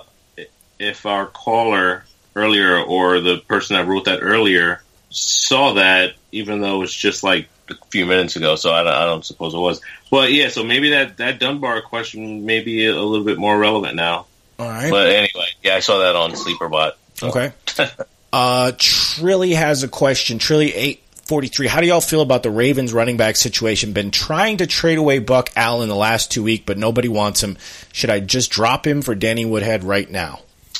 H: if our caller earlier, or the person that wrote that earlier, saw that, even though it's just like a few minutes ago. So I don't, I don't suppose it was. But yeah, so maybe that, that Dunbar question may be a little bit more relevant now.
D: All right.
H: But anyway, yeah, I saw that on Sleeper Bot. So.
D: Okay. Uh, Trilly has a question. Trilly eight forty-three. How do y'all feel about the Ravens running back situation? Been trying to trade away Buck Allen the last two weeks, but nobody wants him. Should I just drop him for Danny Woodhead right now?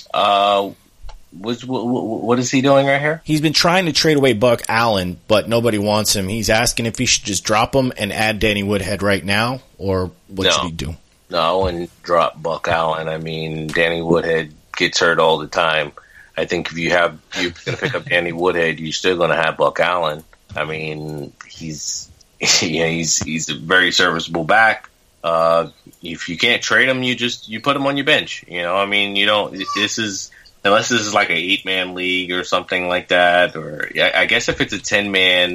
H: Uh, what's, what, what is he doing right here?
D: He's been trying to trade away Buck Allen, but nobody wants him. He's asking if he should just drop him and add Danny Woodhead right now, or what
H: No.
D: should he do?
H: No, I wouldn't drop Buck Allen. I mean, Danny Woodhead gets hurt all the time. I think if you have you're going to pick up Danny Woodhead, you're still going to have Buck Allen. I mean, he's yeah, he's he's a very serviceable back. Uh, if you can't trade him, you just you put him on your bench. You know, I mean, you don't. This is unless this is like an eight man league or something like that, or I guess if it's a ten man,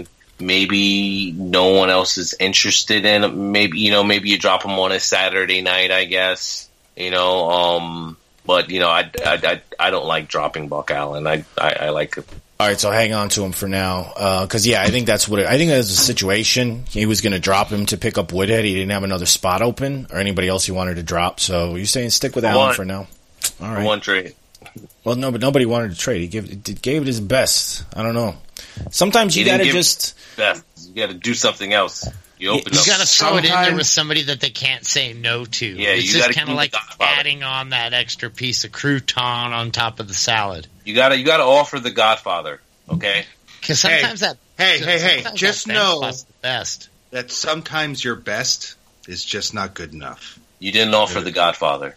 H: maybe no one else is interested in. Maybe you know, maybe you drop him on a Saturday night. I guess you know. Um, But, you know, I, I, I, I don't like dropping Buck Allen. I, I, I like it.
D: All right, so hang on to him for now. Uh 'cause yeah, I think that's what it, I think that's the situation. He was going to drop him to pick up Woodhead. He didn't have another spot open or anybody else he wanted to drop. So you're saying stick with Allen
H: One.
D: for now. All right.
H: One trade.
D: Well, no, but nobody wanted to trade. He gave, it gave it his best. I don't know. Sometimes you
H: He
D: got
H: didn't
D: to
H: give
D: just.
H: best. You got to do something else. You open
G: You
H: up.
G: got to throw it in there
J: Sometimes-
G: with somebody that they can't say no to.
H: Yeah,
G: it's
H: you
G: just
H: gotta
G: kind of
H: keep
G: like
H: the Godfather.
G: adding on that extra piece of crouton on top of the salad.
H: You got to you got to offer the Godfather. Okay.
G: Because sometimes that
J: Hey, hey, hey,
G: sometimes
J: just
G: that bench
J: know
G: spot's the best.
J: that sometimes your best is just not good enough.
H: You didn't offer the Godfather.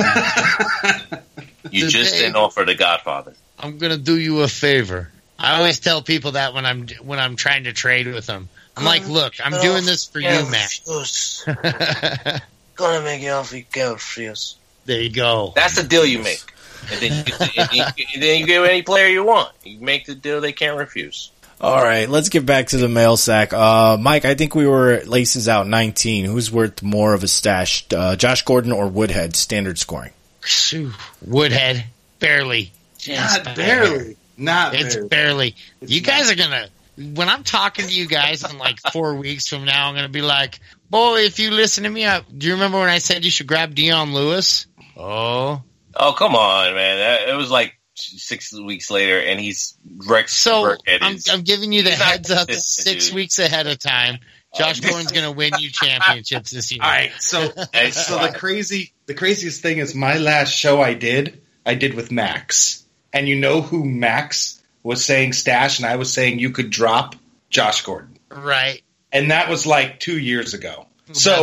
H: You just
G: Today-
H: didn't offer the Godfather.
G: I'm gonna do you a favor. I always tell people that when I'm when I'm trying to trade with them. I'm like, look, I'm doing this for you, man.
H: Gonna make you off your couch,
G: There you go.
H: That's the deal you make. And then you, get the, and you, and then you give any player you want. You make the deal they can't refuse.
D: All right, let's get back to the mail sack. Uh, Mike, I think we were at Laces Out nineteen. Who's worth more of a stash, uh, Josh Gordon or Woodhead, standard scoring?
G: Phew, Woodhead, barely. Just
J: Not barely. Not
G: It's
J: barely.
G: barely.
J: It's
G: you guys are gonna. When I'm talking to you guys in like four weeks from now, I'm gonna be like, "Boy, if you listen to me, I, do you remember when I said you should grab Dion Lewis?" Oh,
H: Oh, come on, man. That- It was like six weeks later, and he's wrecked.
G: so
H: Burkhead
G: I'm,
H: is-
G: I'm giving you the
H: he's not
G: heads up
H: consistent,
G: six
H: dude.
G: weeks ahead of time. Josh Gordon's gonna win you championships this year.
J: All right, so so the crazy, the craziest thing is my last show I did, I did with Max, and you know who Max was saying stash, and I was saying you could drop Josh Gordon.
G: Right.
J: And that was like two years ago. So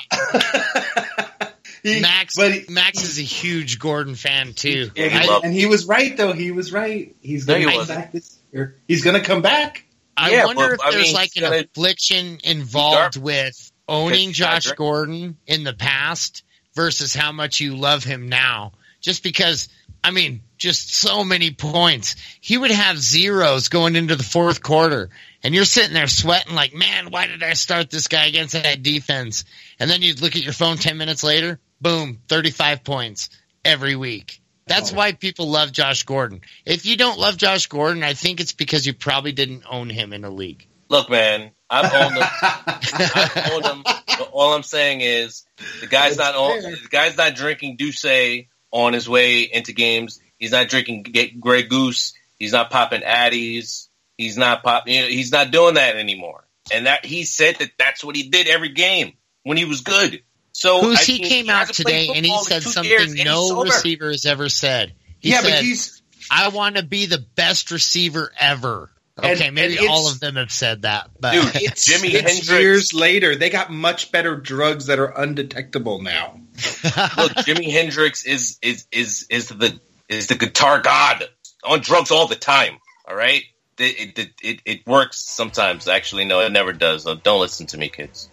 J: he,
G: Max,
J: but he,
G: Max is a huge Gordon fan too.
J: Yeah, he,
G: I,
J: and he was right though. He was right. He's going to
H: No, he
J: come
H: wasn't.
J: back this year. He's going to come back.
G: I
H: Yeah,
G: wonder
H: but,
G: if
H: I
G: there's
H: mean,
G: like an
H: gonna-
G: affliction involved with owning
H: Because-
G: Josh Gordon in the past versus how much you love him now. Just because, I mean, just so many points. He would have zeros going into the fourth quarter, and you're sitting there sweating like, man, why did I start this guy against that defense? And then you'd look at your phone ten minutes later, boom, thirty-five points every week. That's
J: Oh.
G: why people love Josh Gordon. If you don't love Josh Gordon, I think it's because you probably didn't own him in a league.
H: Look, man, I've owned him. I've owned him. But all I'm saying is the guy's not on, the guy's not drinking Douce on his way into games. He's not drinking G- Grey Goose. He's not popping Addies. He's not pop. You know, he's not doing that anymore. And that he said that that's what he did every game when he was good. So
G: Who's
H: I
G: he
H: mean,
G: came out
H: hasn't played
G: today and he
H: football in
G: said
H: two
G: something
H: years, and he's
G: no
H: sober.
G: receiver has ever said. He
J: Yeah,
G: said,
J: but he's
G: I want to be the best receiver ever.
J: And-
G: Okay, maybe
J: and
G: all
J: it's-
G: of them have said that. But
H: Dude, it's Jimi
J: it's
H: Hendrix.
J: years later. They got much better drugs that are undetectable now.
H: Look, Jimi Hendrix is is is is the is the guitar god on drugs all the time. All right, it it it, it works sometimes. Actually, no, it never does. So don't listen to me, kids.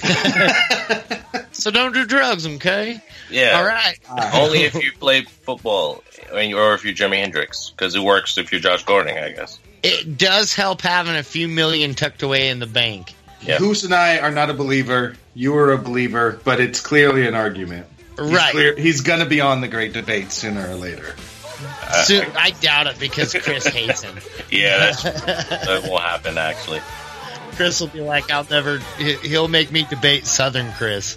G: so don't do drugs, okay?
H: Yeah,
G: All right.
H: Only if you play football, or if you're Jimi Hendrix, because it works if you're Josh Gordon, I guess.
G: It does help having a few million tucked away in the bank.
H: Yep.
J: Goose and I are not a believer. You are a believer, but it's clearly an argument. He's
G: Right.
J: clear- he's going to be on the great debate sooner or later.
G: So, I doubt it because Chris hates him.
H: Yeah, that's, that won't happen. Actually,
G: Chris will be like, I'll never, he- he'll make me debate Southern Chris.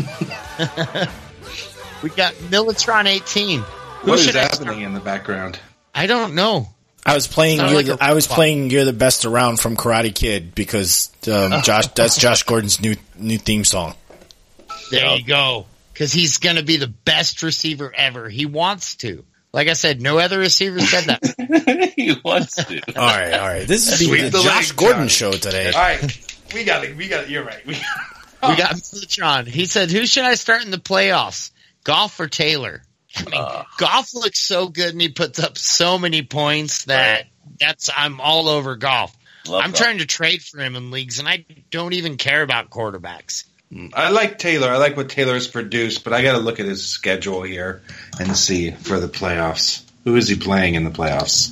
G: We got Militron eighteen. Who
J: What is
G: should I
J: happening
G: start?
J: in the background?
G: I don't know.
D: I was playing.
G: Sound
D: You're
G: like
D: the,
G: a
D: I was
G: robot.
D: playing. You're the best around from Karate Kid because um, Josh. That's Josh Gordon's new new theme song.
G: There you go. Because he's going to be the best receiver ever. He wants to. Like I said, no other receiver said that.
H: he wants to.
D: All right, all right. This is
J: Sweep
D: the,
J: the
D: Josh
J: leg,
D: Gordon
J: Johnny.
D: show today.
J: All right, we got it. We got it. You're right. We
G: We got Militron. He said, who should I start in the playoffs? Golf or Taylor? I mean,
H: Uh.
G: Golf looks so good and he puts up so many points that that's I'm all over Golf.
H: Love
G: I'm
H: Goff.
G: trying to trade for him in leagues, and I don't even care about quarterbacks.
J: I like Taylor. I like what Taylor's produced, but I got to look at his schedule here and see for the playoffs. Who is he playing in the playoffs?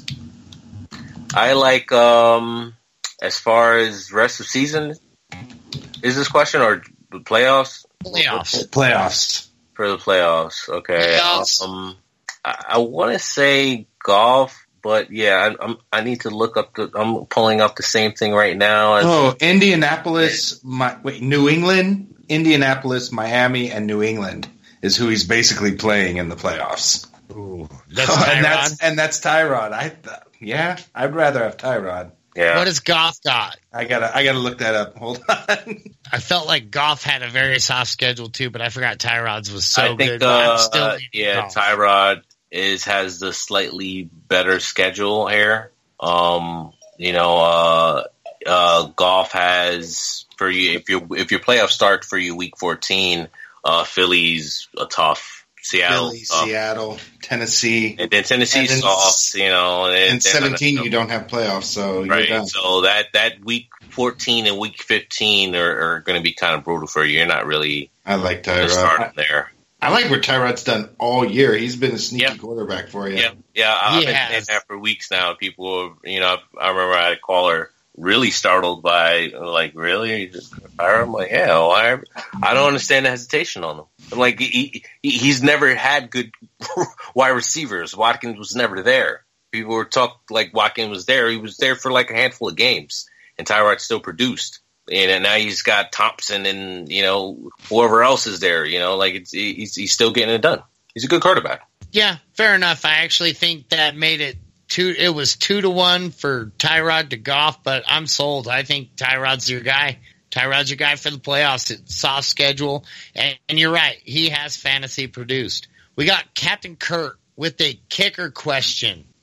H: I like um as far as rest of season. Is this question or the playoffs?
G: Playoffs.
J: Playoffs.
H: For the playoffs, okay.
G: Playoffs.
H: Um, I, I want to say Golf, but yeah, I, I'm, I need to look up the. I'm pulling up the same thing right now. As,
J: Oh, Indianapolis, my, wait, New England, Indianapolis, Miami, and New England is who he's basically playing in the playoffs.
G: Ooh, that's
J: and
G: Tyrod.
J: that's and that's Tyrod. I th- yeah, I'd rather have Tyrod.
H: yeah,
G: What has Goff got?
J: I gotta I gotta look that up. Hold on.
G: I felt like Goff had a very soft schedule too, but I forgot Tyrod's was so
H: I think
G: good. But I'm
H: uh,
G: still
H: uh, yeah,
G: Goff.
H: Tyrod is has the slightly better schedule here. Um, you know, uh, uh, Golf has for you if you if your playoff start for you week fourteen. Uh, Philly's a tough. Seattle,
J: Philly,
H: tough.
J: Seattle, Tennessee,
H: and then Tennessee's
J: And then
H: soft. You know, and,
J: and seventeen. You don't have playoffs, so you're
H: right.
J: done.
H: So that that week fourteen and week fifteen are, are going to be kind of brutal for you. You're not really
J: I like
H: going to start
J: Tyrod.
H: there.
J: I like what Tyrod's done all year. He's been a sneaky
H: Yeah.
J: quarterback for you.
H: Yeah, yeah. I- I've
G: He
H: been
G: has.
H: saying that for weeks now. People, you know, I remember I had a caller really startled by, like, really? I'm like, yeah, well, I, I don't understand the hesitation on him. Like, he, he he's never had good wide receivers. Watkins was never there. People were talking like Watkins was there. He was there for like a handful of games, and Tyrod still produced. And now he's got Thompson and, you know, whoever else is there. You know, like it's he's, he's still getting it done. He's a good quarterback.
G: Yeah, fair enough. I actually think that made it two. It was two to one for Tyrod to Goff, but I'm sold. I think Tyrod's your guy. Tyrod's your guy for the playoffs. It's soft schedule, and, and you're right. He has fantasy produced. We got Captain Kurt with a kicker question.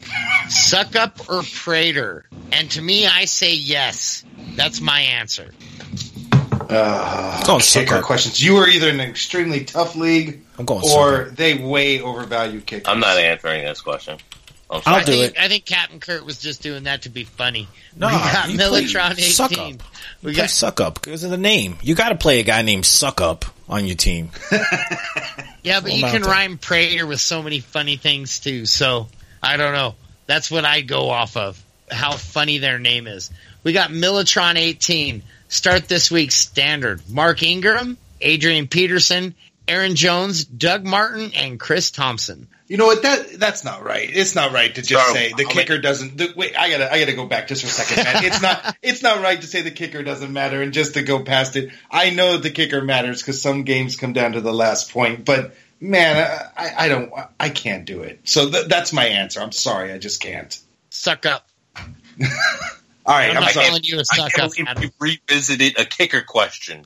G: Suckup or Prater? And to me, I say yes. That's my answer.
J: Uh,
D: Going
J: kicker
D: Suckup.
J: questions. You are either in an extremely tough league,
D: I'm going
J: or
D: Suckup.
J: they way overvalue kickers.
H: I'm not answering this question. I'm
D: I'll
G: I
D: do
G: think,
D: it.
G: I think Captain Kurt was just doing that to be funny.
D: No,
G: we got
D: you play
G: Militron eighteen.
D: Suckup.
G: We
D: You play
G: got
D: Suckup because of the name. You got to play a guy named Suckup on your team.
G: yeah, but
D: Well,
G: you
D: not
G: can
D: that.
G: rhyme Prater with so many funny things too. So I don't know. That's what I go off of. How funny their name is. We got Militron eighteen. Start this week's standard. Mark Ingram, Adrian Peterson, Aaron Jones, Doug Martin, and Chris Thompson.
J: You know what? That that's not right. It's not right to just
H: Sorry,
J: say the
H: I'll
J: kicker doesn't. The, wait, I gotta I gotta go back just for a second, man. It's not it's not right to say the kicker doesn't matter and just to go past it. I know the kicker matters because some games come down to the last point, but man, I, I don't I can't do it. So th- that's my answer. I'm sorry, I just can't.
G: Suck up.
J: All right,
G: I'm
J: I'm,
G: not
J: sorry.
G: calling you a
H: I
G: suck
H: can't
G: up,
H: believe
G: Adam.
H: you revisited a kicker question.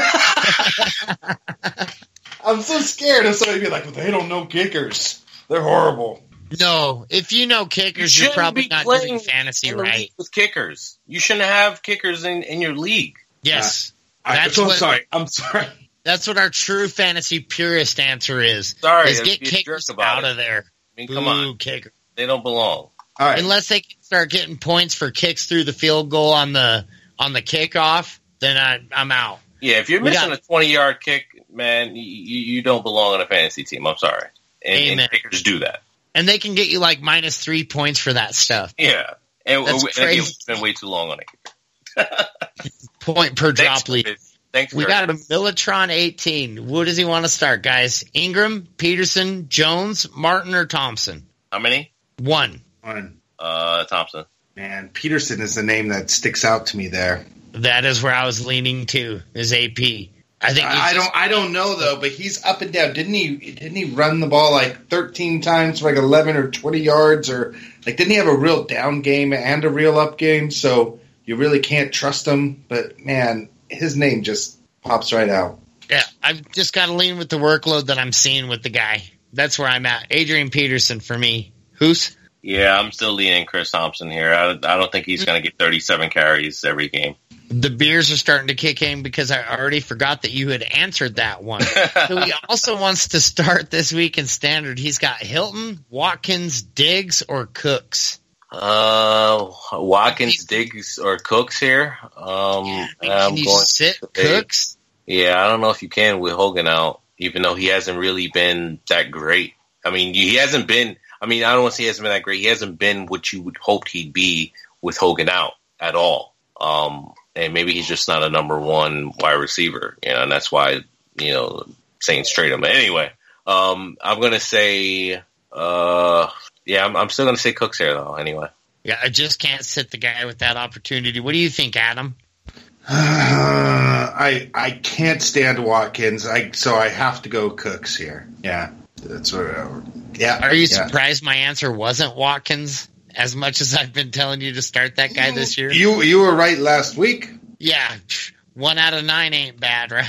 J: I'm so scared of somebody being like, well, they don't know kickers. They're horrible.
G: No, if you know kickers,
H: You
G: you're
H: shouldn't
G: probably
H: be
G: not
H: playing
G: doing fantasy
H: in the
G: right.
H: league with kickers. You shouldn't have kickers in, in your league.
G: Yes.
J: I,
G: That's
J: so I'm
G: what-
J: sorry. I'm sorry.
G: That's what our true fantasy purist answer is.
H: Sorry,
G: is
H: let's
G: get
H: be a jerk
G: kickers
H: about
G: out
H: it.
G: of there.
H: I mean, come
G: Boo,
H: on.
G: kicker.
H: They don't belong.
J: All right.
G: Unless they can start getting points for kicks through the field goal on the on the kickoff, then I, I'm out.
H: Yeah, if you're
G: We
H: missing
G: got-
H: a twenty-yard kick, man, you, you don't belong on a fantasy team. I'm sorry. And,
G: Amen.
H: and kickers do that.
G: And they can get you like minus three points for that stuff.
H: Yeah. And
G: That's
H: we,
G: crazy.
H: we spend way too long on a kicker.
G: Point per
H: Thanks,
G: drop lead.
H: Chris. Thanks,
G: We
H: Chris.
G: got a Militron eighteen. Who does he want to start, guys? Ingram, Peterson, Jones, Martin, or Thompson?
H: How many?
G: One.
J: One.
H: Uh, Thompson.
J: Man, Peterson is the name that sticks out to me there.
G: That is where I was leaning to, is A P. I think
J: I, I
G: he's-
J: don't I don't know though, but he's up and down. Didn't he didn't he run the ball like thirteen times for like eleven or twenty yards, or like didn't he have a real down game and a real up game? So you really can't trust him. But man, his name just pops right out.
G: Yeah, I've just got to lean with the workload that I'm seeing with the guy. That's where I'm at. Adrian Peterson for me. Who's?
H: Yeah, I'm still leaning Chris Thompson here. I, I don't think he's going to get thirty-seven carries every game.
G: The beers are starting to kick in because I already forgot that you had answered that one. So he also wants to start this week in standard. He's got Hilton, Watkins, Diggs, or Cooks.
H: Uh, Watkins, Diggs, or Cooks here. Um,
G: Can
H: I'm
G: you
H: going
G: sit
H: to say-
G: Cooks?
H: Yeah, I don't know if you can with Hogan out, even though he hasn't really been that great. I mean, he hasn't been. I mean, I don't want to say he hasn't been that great. He hasn't been what you would hope he'd be with Hogan out at all. Um, and maybe he's just not a number one wide receiver, you know, and that's why, you know, Saints trade him. But anyway, um, I'm going to say, uh, yeah, I'm, I'm still going to say Cooks here, though, anyway.
G: Yeah, I just can't sit the guy with that opportunity. What do you think, Adam?
J: Uh, I I can't stand Watkins. I so I have to go Cooks here. Yeah, that's what. I, yeah.
G: Are you
J: yeah.
G: surprised my answer wasn't Watkins? As much as I've been telling you to start that guy this year.
J: You you were right last week.
G: Yeah, one out of nine ain't bad, right?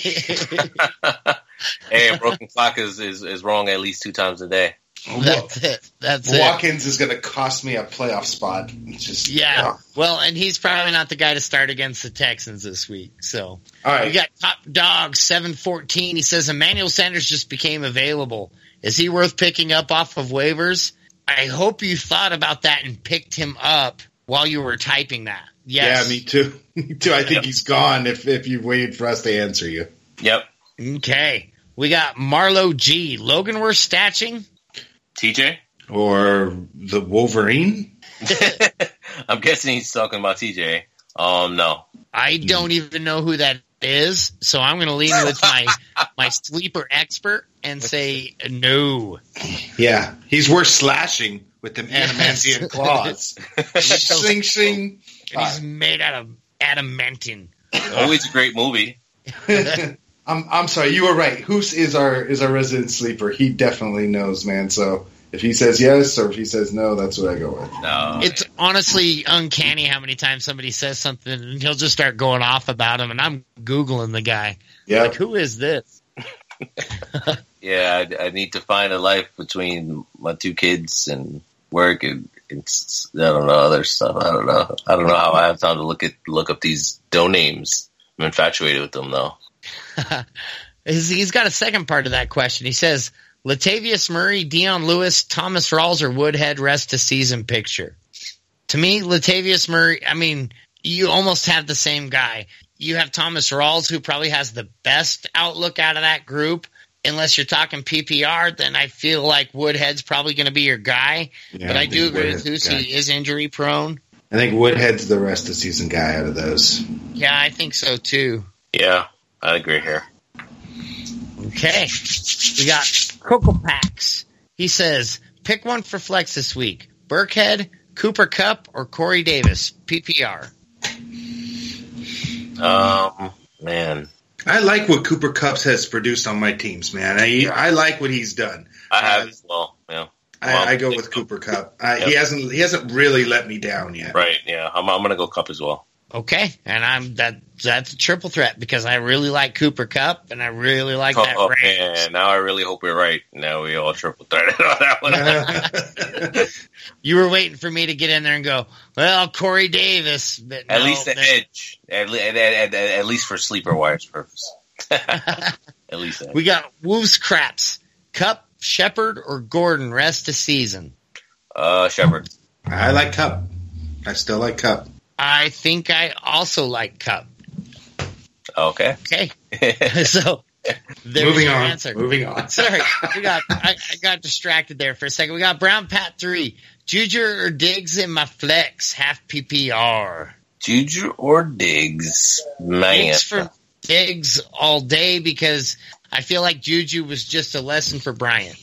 H: Hey, a broken clock is, is, is wrong at least two times a day.
G: That's it. That's it.
J: Watkins is going to cost me a playoff spot. It's just
G: Yeah.
J: oh.
G: Well, and he's probably not the guy to start against the Texans this week. So,
J: All right.
G: we got Top Dog seven fourteen. He says Emmanuel Sanders just became available. Is he worth picking up off of waivers? I hope you thought about that and picked him up while you were typing that. Yes.
J: Yeah, me too. Me too. I think he's gone. If if you waited for us to answer you.
H: Yep.
G: Okay. We got Marlo G. Logan worth statching?
H: T J?
J: Or the Wolverine?
H: I'm guessing he's talking about T J. Um, no.
G: I don't even know who that is, so I'm going to lean with my my sleeper expert and say no.
J: Yeah, he's worth slashing with them
G: Yes.
J: adamantium claws. Sing, sing.
G: And he's made out of adamantine.
H: Always a great movie.
J: I'm I'm sorry, you were right. Hoos is our is our resident sleeper. He definitely knows, man. So if he says yes or if he says no, that's what I go with.
H: No.
G: It's honestly uncanny how many times somebody says something and he'll just start going off about him, and I'm Googling the guy.
J: Yeah.
G: Like, who is this?
H: Yeah, I, I need to find a life between my two kids and work and it's I don't know other stuff. I don't know. I don't know how I have time to look at look up these dough names. I'm infatuated with them though.
G: He's got a second part of that question. He says, Latavius Murray, Dion Lewis, Thomas Rawls, or Woodhead rest of season picture. To me, Latavius Murray, I mean, you almost have the same guy. You have Thomas Rawls, who probably has the best outlook out of that group. Unless you're talking P P R, then I feel like Woodhead's probably going to be your guy.
J: Yeah,
G: but I,
J: I
G: do
J: think
G: agree with
J: Woodhead's
G: Lucy.
J: the
G: He
J: guy.
G: is injury prone.
J: I think Woodhead's the rest of season guy out of those.
G: Yeah, I think so too.
H: Yeah, I agree here.
G: Okay. We got Coco Pax. He says, pick one for flex this week. Burkhead, Cooper Kupp, or Corey Davis, P P R.
H: Um, man.
J: I like what Cooper Kupp has produced on my teams, man. I I like what he's done.
H: I have as well. Yeah.
J: I, I go with Cooper Kupp. I,
H: Yep.
J: He hasn't he hasn't really let me down yet.
H: Right. Yeah. I'm I'm gonna go Cup as well.
G: Okay, and I'm that that's a triple threat because I really like Cooper Kupp and I really like that
H: Oh,
G: Rams.
H: man. Now I really hope we're right. Now we all triple threaded on that one.
G: You were waiting for me to get in there and go, well, Corey Davis. But
H: At
G: no,
H: least the
G: but-
H: edge. At, le- at, at, at, at least for sleeper wires purpose. At least that.
G: We got Wolves Craps, Cup, Shepard, or Gordon rest of season.
H: Uh, Shepard.
J: I like Kupp. I still like Kupp.
G: I think I also like Cup.
H: Okay.
G: Okay. So there's
J: Moving
G: your
J: on.
G: answer.
J: Moving on.
G: Sorry, we got I, I got distracted there for a second. We got Brown Pat three, Juju or Diggs in my flex, half P P R.
H: Juju or Diggs? Man.
G: Diggs for Diggs all day because I feel like Juju was just a lesson for Bryant.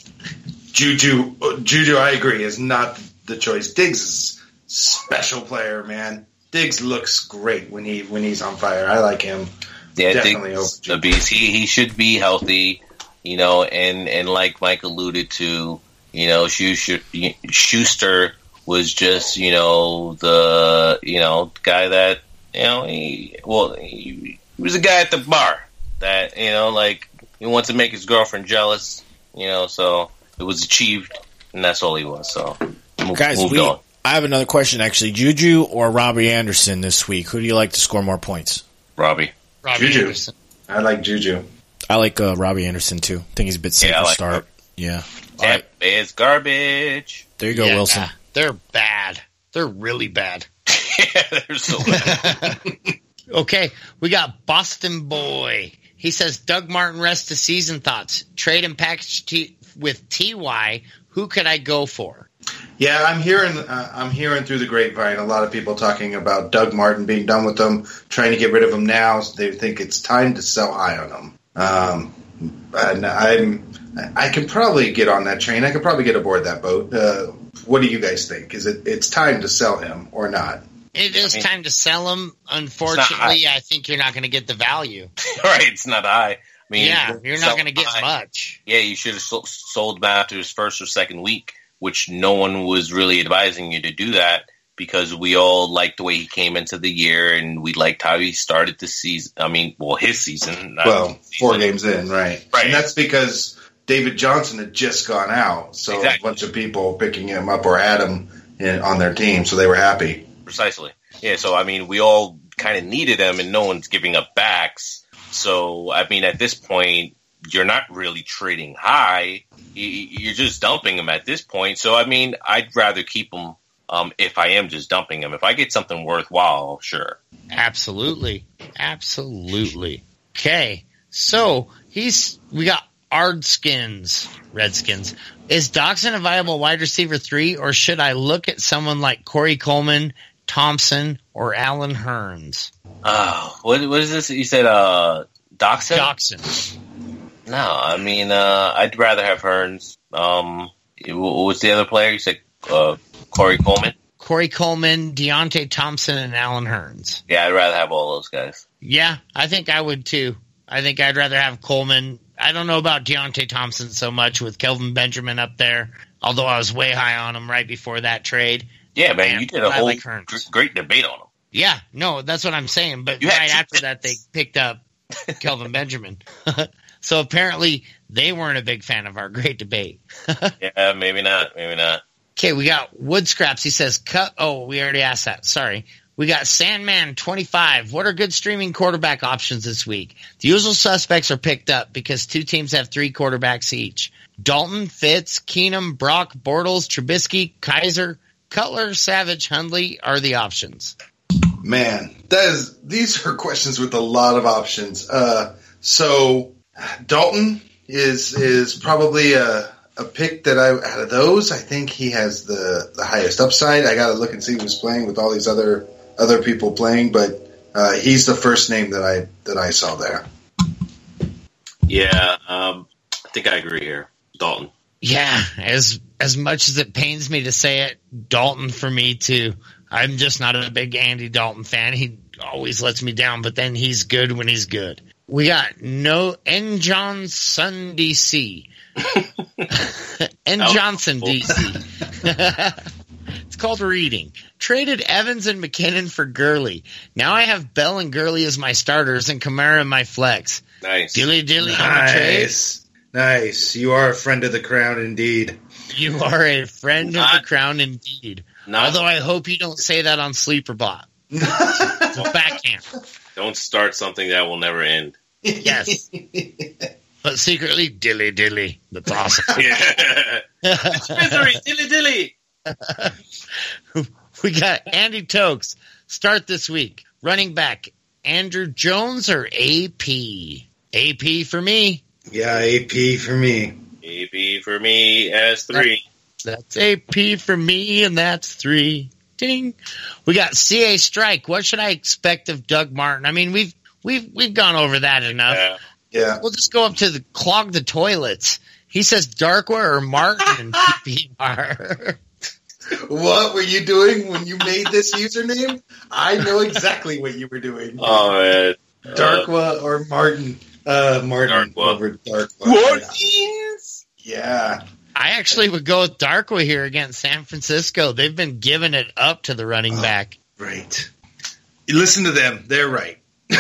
J: Juju, Juju, I agree, is not the choice. Diggs is a special player, man. Diggs looks great when he when he's on fire. I like him.
H: Yeah,
J: Definitely
H: Diggs,
J: over
H: the beast. He he should be healthy, you know, and, and like Mike alluded to, you know, Schuster, Schuster was just, you know, the, you know, guy that, you know, he, well, he, he was a guy at the bar that, you know, like, he wants to make his girlfriend jealous, you know, so it was achieved, and that's all he was, so move,
D: Guys,
H: moved
D: we,
H: on.
D: I have another question, actually. Juju or Robbie Anderson this week? Who do you like to score more points?
H: Robbie.
G: Robbie
J: Juju.
G: Anderson.
J: I like Juju.
D: I like uh, Robbie Anderson, too. I think he's a bit safer
H: Yeah, I like
D: start.
H: Robbie.
D: Yeah. All
H: Tampa
D: right.
H: Bay is garbage.
D: There you go,
G: Yeah,
D: Wilson.
G: They're bad. They're really bad.
H: Yeah, they're so bad.
G: Okay, we got Boston Boy. He says, Doug Martin rest of season thoughts. Trade and package T- with T Y. Who could I go for?
J: Yeah, I'm hearing uh, I'm hearing through the grapevine a lot of people talking about Doug Martin being done with them, trying to get rid of him now. So they think it's time to sell high on him. Um, and I'm I can probably get on that train. I could probably get aboard that boat. Uh, what do you guys think? Is it it's time to sell him or not?
G: It is
H: I mean,
G: time to sell him. Unfortunately, I think you're not going to get the value.
H: Right, it's not high. I mean,
G: Yeah, you're not
H: so
G: going to get
H: high.
G: much.
H: Yeah, you should have so- sold him after his first or second week, which no one was really advising you to do that because we all liked the way he came into the year and we liked how he started the season. I mean, well, his season. not
J: Well,
H: the season.
J: four games in, right?
H: Right.
J: And that's because David Johnson had just gone out, so
H: Exactly.
J: a bunch of people picking him up or had him in, on their team, so they were happy.
H: Precisely. Yeah, so, I mean, we all kind of needed him and no one's giving up backs. So, I mean, at this point, you're not really trading high. You- You're just dumping him at this point. So, I mean, I'd rather keep him um, if I am just dumping him. If I get something worthwhile, sure.
G: Absolutely. Absolutely. Okay. So he's we got Ardskins, Redskins. Is Doxson a viable wide receiver three, or should I look at someone like Corey Coleman, Thompson, or Alan Hearns?
H: Oh, what, what is this? You said uh, Doxson?
G: Doxson.
H: No, I mean, uh, I'd rather have Hearns. Um, what was the other player? You said uh, Corey Coleman?
G: Corey Coleman, Deontay Thompson, and Alan Hearns.
H: Yeah, I'd rather have all those guys.
G: Yeah, I think I would too. I think I'd rather have Coleman. I don't know about Deontay Thompson so much with Kelvin Benjamin up there, although I was way high on him right before that trade.
H: Yeah, man,
G: And
H: you did a
G: I
H: whole
G: like Hearns.
H: gr- great debate on him.
G: Yeah, no, that's what I'm saying. But
H: You had
G: right
H: two
G: after that, they picked up Kelvin Benjamin. So apparently they weren't a big fan of our great debate.
H: Yeah, maybe not, maybe not.
G: Okay, we got Wood Scraps. He says, cut. Oh, we already asked that. Sorry. We got Sandman twenty-five. What are good streaming quarterback options this week? The usual suspects are picked up because two teams have three quarterbacks each. Dalton, Fitz, Keenum, Brock, Bortles, Trubisky, Kaiser, Cutler, Savage, Hundley are the options.
J: Man, that is, these are questions with a lot of options. Uh, so Dalton is is probably a, a pick that I out of those. I think he has the, the highest upside. I got to look and see who's playing with all these other other people playing, but uh, he's the first name that I that I saw there.
H: Yeah, um, I think I agree here. Dalton.
G: Yeah, as as much as it pains me to say it, Dalton for me too. I'm just not a big Andy Dalton fan. He always lets me down, but then he's good when he's good. We got no N. Johnson, D C N. Johnson, D C It's called reading. Traded Evans and McKinnon for Gurley. Now I have Bell and Gurley as my starters and Kamara in my flex.
H: Nice.
G: Dilly dilly on the trade.
J: Nice. Nice. You are a friend of the crown indeed.
G: You are a friend of
H: Not-
G: the crown indeed.
H: Not-
G: Although I hope you don't say that on Sleeperbot. Well, backhand.
H: Don't start something that will never end.
G: Yes. But secretly, dilly dilly. That's awesome.
H: Yeah. Misery, dilly dilly.
G: We got Andy Tokes. Start this week. Running back, Andrew Jones or A P? A P for me.
J: Yeah, A P for me.
H: A P for me as three.
G: That's A P for me, and that's three. Ding. We got C A Strike. What should I expect of Doug Martin? I mean, we've we've we've gone over that enough.
H: Yeah.
J: Yeah.
G: We'll just go up to the clog the toilets. He says Darkwa or Martin in P P R.
J: What were you doing when you made this username? I know exactly what you were doing.
H: Oh man.
J: Darkwa or Martin? Uh, Martin
H: Darkwa.
J: over Darkwa.
H: What?
J: Yeah.
G: I actually would go with Darkwa here against San Francisco. They've been giving it up to the running
J: Oh,
G: back.
J: Right. You listen to them. They're right.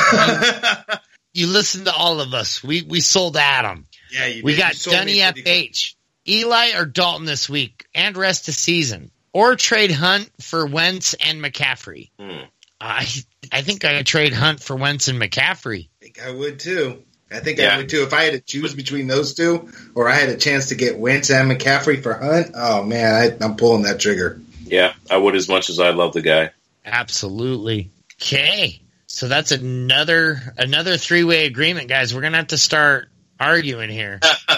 G: You listen to all of us. We we sold Adam.
J: Yeah, you
G: We
J: did.
G: got
J: You sold me
G: Dunny
J: pretty
G: F H. Eli or Dalton this week and rest of season. Or trade Hunt for Wentz and McCaffrey.
H: Hmm.
G: I I think I would trade Hunt for Wentz and McCaffrey.
J: I think I would too. I think
H: Yeah.
J: I would too. If I had to choose between those two, or I had a chance to get Wentz and McCaffrey for Hunt, oh man, I, I'm pulling that trigger.
H: Yeah, I would as much as I love the guy.
G: Absolutely. Okay. So that's another another three-way agreement, guys. We're going to have to start arguing here.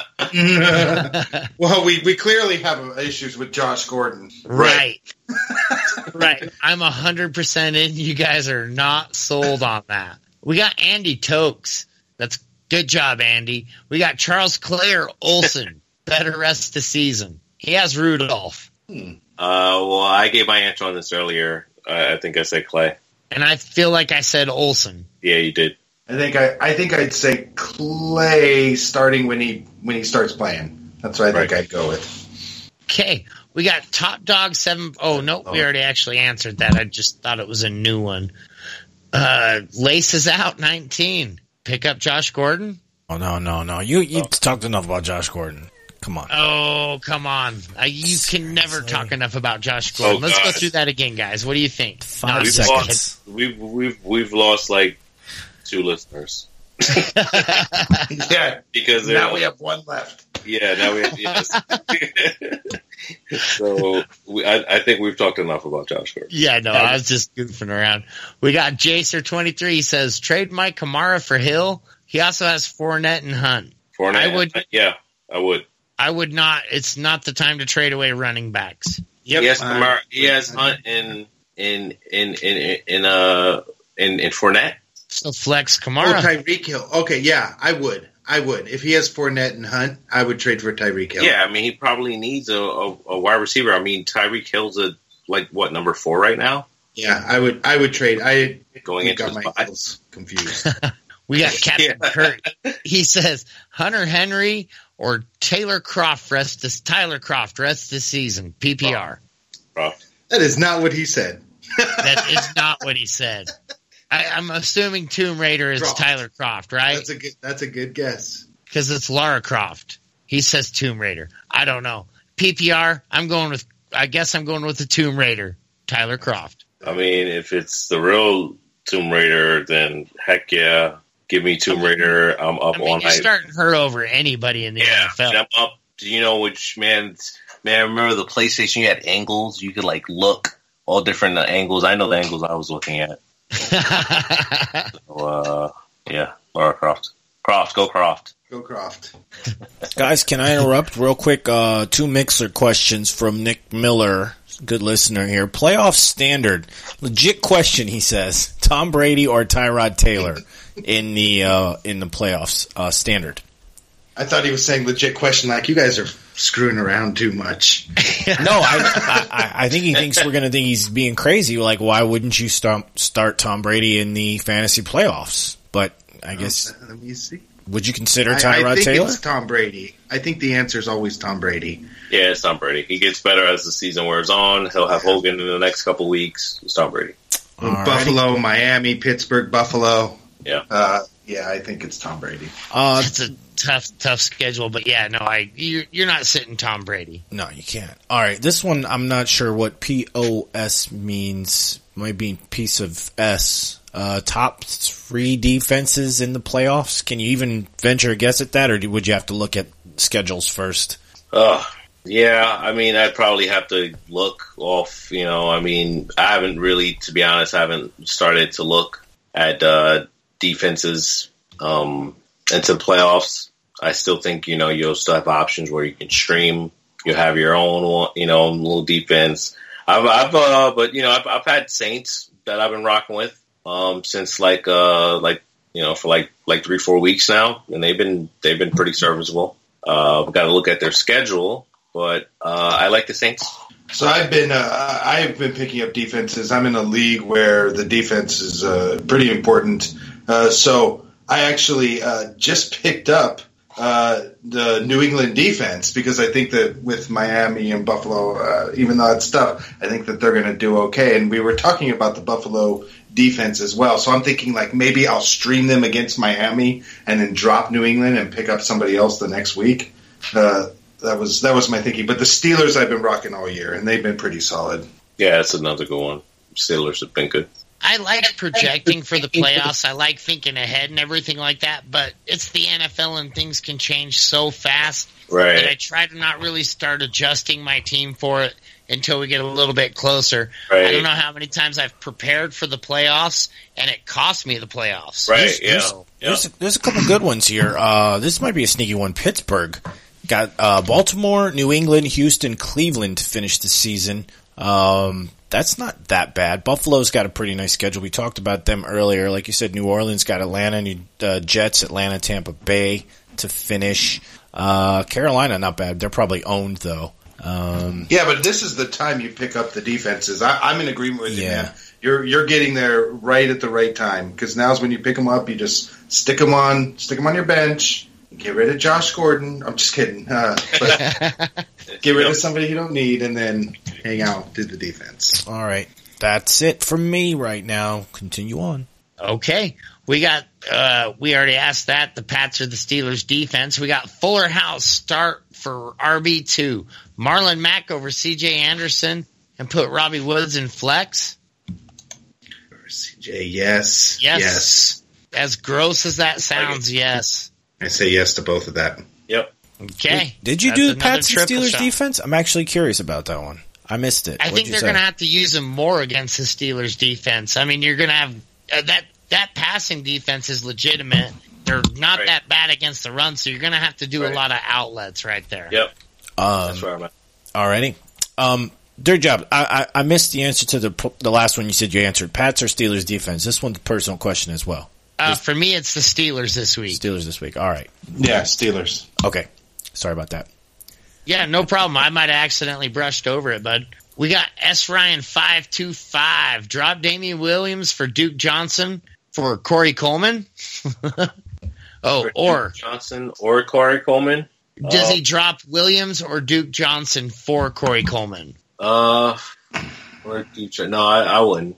J: Well, we, we clearly have issues with Josh Gordon.
G: Right. Right. I'm one hundred percent in. You guys are not sold on that. We got Andy Tokes. That's good job, Andy. We got Charles Clare Olsen. Better rest the season. He has Rudolph.
J: Hmm.
H: Uh, well, I gave my answer on this earlier. Uh, I think I said Clay.
G: And I feel like I said Olsen.
H: Yeah, you did.
J: I think I, I think I'd say Clay starting when he when he starts playing. That's what I think
H: Right.
J: I'd go with.
G: Okay. We got Top Dog seven. Oh, no, we already actually answered that. I just thought it was a new one. Uh, Laces out nineteen. Pick up Josh Gordon.
D: Oh, no, no, no. You you talked enough about Josh Gordon. Come on.
G: Oh, come on. I, you can never talk enough about Josh Gordon.
H: Oh,
G: Let's go
H: God.
G: through that again, guys. What do you think?
D: Five
G: No,
H: We've
G: just
D: seconds.
H: lost. We've we've we've lost like two listeners
J: Yeah.
H: because they're
J: Now we have one left.
H: yeah. Now we have yes. So we, I, I think we've talked enough about Josh Gordon.
G: Yeah, no, I was just goofing around. We got Jacer twenty-three. He says, trade Mike Kamara for Hill. He also has Fournette and Hunt.
H: Fournette,
G: I would-
H: yeah, I would.
G: I would not. It's not the time to trade away running backs.
J: Yep.
H: He has
J: Uh,
H: Kamara, he has Hunt in in in in in uh in in Fournette.
G: So flex
J: Oh,
G: Kamara.
J: Tyreek Hill. Okay, yeah, I would. I would. If he has Fournette and Hunt, I would trade for Tyreek Hill.
H: Yeah, I mean he probably needs a, a, a wide receiver. I mean Tyreek Hill's a like what number four right now?
J: Yeah, I would. I would trade. I
H: Going into
J: got
H: his
J: my
H: spot.
J: Hills confused.
G: We got Captain
H: Yeah.
G: Kurt. He says Hunter Henry or Taylor Croft rest this Tyler Croft rest this season. P P R.
H: Bro.
J: That is not what he said.
G: That is not what he said. I, I'm assuming Tomb Raider is
J: Croft.
G: Tyler Croft, right?
J: That's a good. That's a good guess.
G: Because it's Lara Croft. He says Tomb Raider. I don't know. P P R. I'm going with I guess I'm going with the Tomb Raider, Tyler Kroft.
H: I mean, if it's the real Tomb Raider, then heck yeah, give me Tomb Raider. I'm up
G: I mean,
H: all
G: you're
H: night.
G: starting her over anybody in the
H: Yeah,
G: N F L.
H: I'm up. Do you know which man? Man, remember the PlayStation? You had angles. You could like look all different angles. I know the angles I was looking at. so, uh, yeah, Laura Croft. Croft, go Croft.
J: Go Croft.
D: Guys, can I interrupt real quick? Uh, two Mixer questions from Nick Miller. Good listener here. Playoff standard. Legit question, he says. Tom Brady or Tyrod Taylor in the uh, in the playoffs uh, standard?
J: I thought he was saying legit question like, you guys are screwing around too much.
D: No, I, I, I think he thinks we're going to think he's being crazy. Like, why wouldn't you start, start Tom Brady in the fantasy playoffs? But I guess...
J: Let me see.
D: Would you consider
J: I,
D: Tyrod
J: I think
D: Taylor?
J: It's Tom Brady. I think the answer is always Tom Brady.
H: Yeah, it's Tom Brady. He gets better as the season wears on. He'll have Hogan in the next couple weeks. It's Tom Brady.
J: Buffalo, Miami, Pittsburgh, Buffalo.
H: Yeah.
J: Uh, yeah, I think it's Tom Brady.
D: Uh,
G: it's a tough, tough schedule, but yeah, no, I you're, you're not sitting Tom Brady.
D: No, you can't. All right, this one I'm not sure what P O S means. Might be piece of S. Uh, top three defenses in the playoffs. Can you even venture a guess at that, or would you have to look at schedules first?
H: Oh, yeah. I mean, I'd probably have to look off. You know, I mean, I haven't really, to be honest, I haven't started to look at uh, defenses um, into the playoffs. I still think, you know, you'll still have options where you can stream. You'll have your own, you know, little defense. I've, I've, uh, but you know, I've, I've had Saints that I've been rocking with um, since like, uh, like you know, for like like three, four weeks now, and they've been they've been pretty serviceable. Uh, we've got to look at their schedule, but uh, I like the Saints.
J: So I've been uh, I've been picking up defenses. I'm in a league where the defense is uh, pretty important. Uh, so I actually uh, just picked up uh, the New England defense because I think that with Miami and Buffalo, uh, even though it's tough, I think that they're going to do okay. And we were talking about the Buffalo defense as well. So I'm thinking like maybe I'll stream them against Miami and then drop New England and pick up somebody else the next week. Uh, that was that was my thinking. But the Steelers I've been rocking all year, and they've been pretty solid.
H: Yeah, that's another good one. Steelers have been good.
G: I like projecting for the playoffs. I like thinking ahead and everything like that, but it's the N F L and things can change so fast
H: right.
G: that I try to not really start adjusting my team for it until we get a little bit closer.
H: Right.
G: I don't know how many times I've prepared for the playoffs, and it cost me the playoffs.
H: Right,
D: There's,
H: yeah.
D: there's,
H: yeah.
D: there's, there's a couple good ones here. Uh, this might be a sneaky one. Pittsburgh got uh, Baltimore, New England, Houston, Cleveland to finish the season. Um, that's not that bad. Buffalo's got a pretty nice schedule. We talked about them earlier. Like you said, New Orleans got Atlanta, New, uh, Jets, Atlanta, Tampa Bay to finish. Uh, Carolina, not bad. They're probably owned, though. Um,
J: yeah, but this is the time you pick up the defenses. I, I'm in agreement with you,
D: Yeah.
J: man. You're you're getting there right at the right time because now's when you pick them up. You just stick them on, stick them on your bench. Get rid of Josh Gordon. I'm just kidding. Uh, but get rid of somebody you don't need, and then hang out, do the defense.
D: all right. That's it from me right now. Continue on.
G: Okay. We got, uh, we already asked that. The Pats are the Steelers defense. We got Fuller House start for R B two. Marlon Mack over C J Anderson and put Robbie Woods in flex.
J: C J, yes.
G: Yes.
J: Yes.
G: As gross as that sounds, yes.
J: I say yes to both of that.
H: Yep.
G: Okay.
D: Did you
G: That's
D: do
G: another
D: Pats and
G: triple
D: Steelers
G: shot.
D: defense? I'm actually curious about that one. I missed it.
G: I
D: What'd
G: think
D: you
G: they're
D: say?
G: going to have to use them more against the Steelers defense. I mean, you're going to have uh, that that passing defense is legitimate. They're not
H: Right.
G: that bad against the run, so you're going to have to do
H: Right.
G: a lot of outlets right there.
H: Yep.
D: Um,
H: That's where I'm at.
D: Alrighty. Um, their job. I, I, I missed the answer to the the last one you said you answered. Pats or Steelers defense? This one's a personal question as well.
G: Uh, for me, it's the Steelers this week.
D: Steelers this week. All right.
J: Yeah, Steelers.
D: Okay. Sorry about that.
G: Yeah, no problem. I might have accidentally brushed over it, bud. We got S. Ryan five two five. Drop Damian Williams for Duke Johnson for Corey Coleman. oh,
H: For
G: or
H: Duke Johnson or Corey Coleman.
G: does
H: uh,
G: he drop Williams or Duke Johnson for Corey Coleman?
H: Uh, or Duke, no, I, I wouldn't.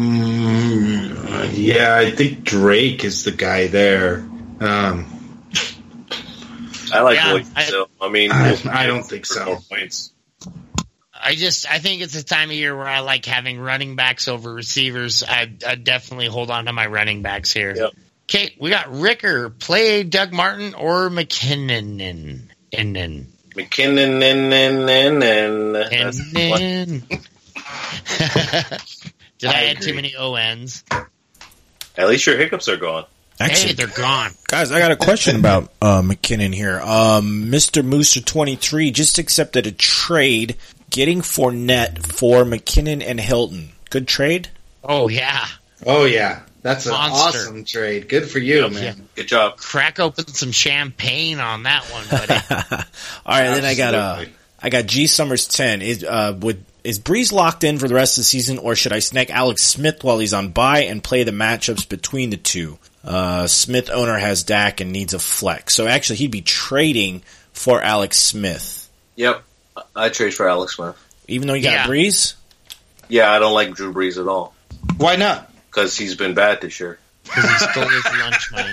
J: Mm, yeah, I think Drake is the guy there. Um,
H: I like
G: Yeah,
H: Williams
G: I-
H: still. I mean,
J: I, I don't think
H: for
J: so.
H: more points.
G: I just, I think it's a time of year where I like having running backs over receivers. I, I definitely hold on to my running backs here.
H: Yep.
G: Okay, we got Ricker. Play Doug Martin or McKinnon. And then.
H: McKinnon and and and.
G: And then. Did I, I add too many O Ns?
H: At least your hiccups are gone.
G: Actually, hey, they're gone.
D: Guys, I got a question about uh, McKinnon here. Um, Mister Mooser twenty-three just accepted a trade getting Fournette for McKinnon and Hilton. Good trade?
G: Oh, yeah.
J: Oh, yeah. That's an
G: Monster.
J: awesome trade. Good for you,
G: Yep,
J: man.
G: yeah.
H: Good job.
G: Crack open some champagne on that one, buddy.
D: All right, and then I got uh, I got G Summers ten. Is uh, would is Breeze locked in for the rest of the season, or should I snag Alex Smith while he's on bye and play the matchups between the two? Uh, Smith owner has Dak and needs a flex, so actually he'd be trading for Alex Smith.
H: Yep, I trade for Alex Smith,
D: even though you got
G: Yeah.
D: Breeze.
H: Yeah, I don't like Drew Brees at all.
J: Why not?
H: Because he's been bad this year.
G: Because he stole his lunch money.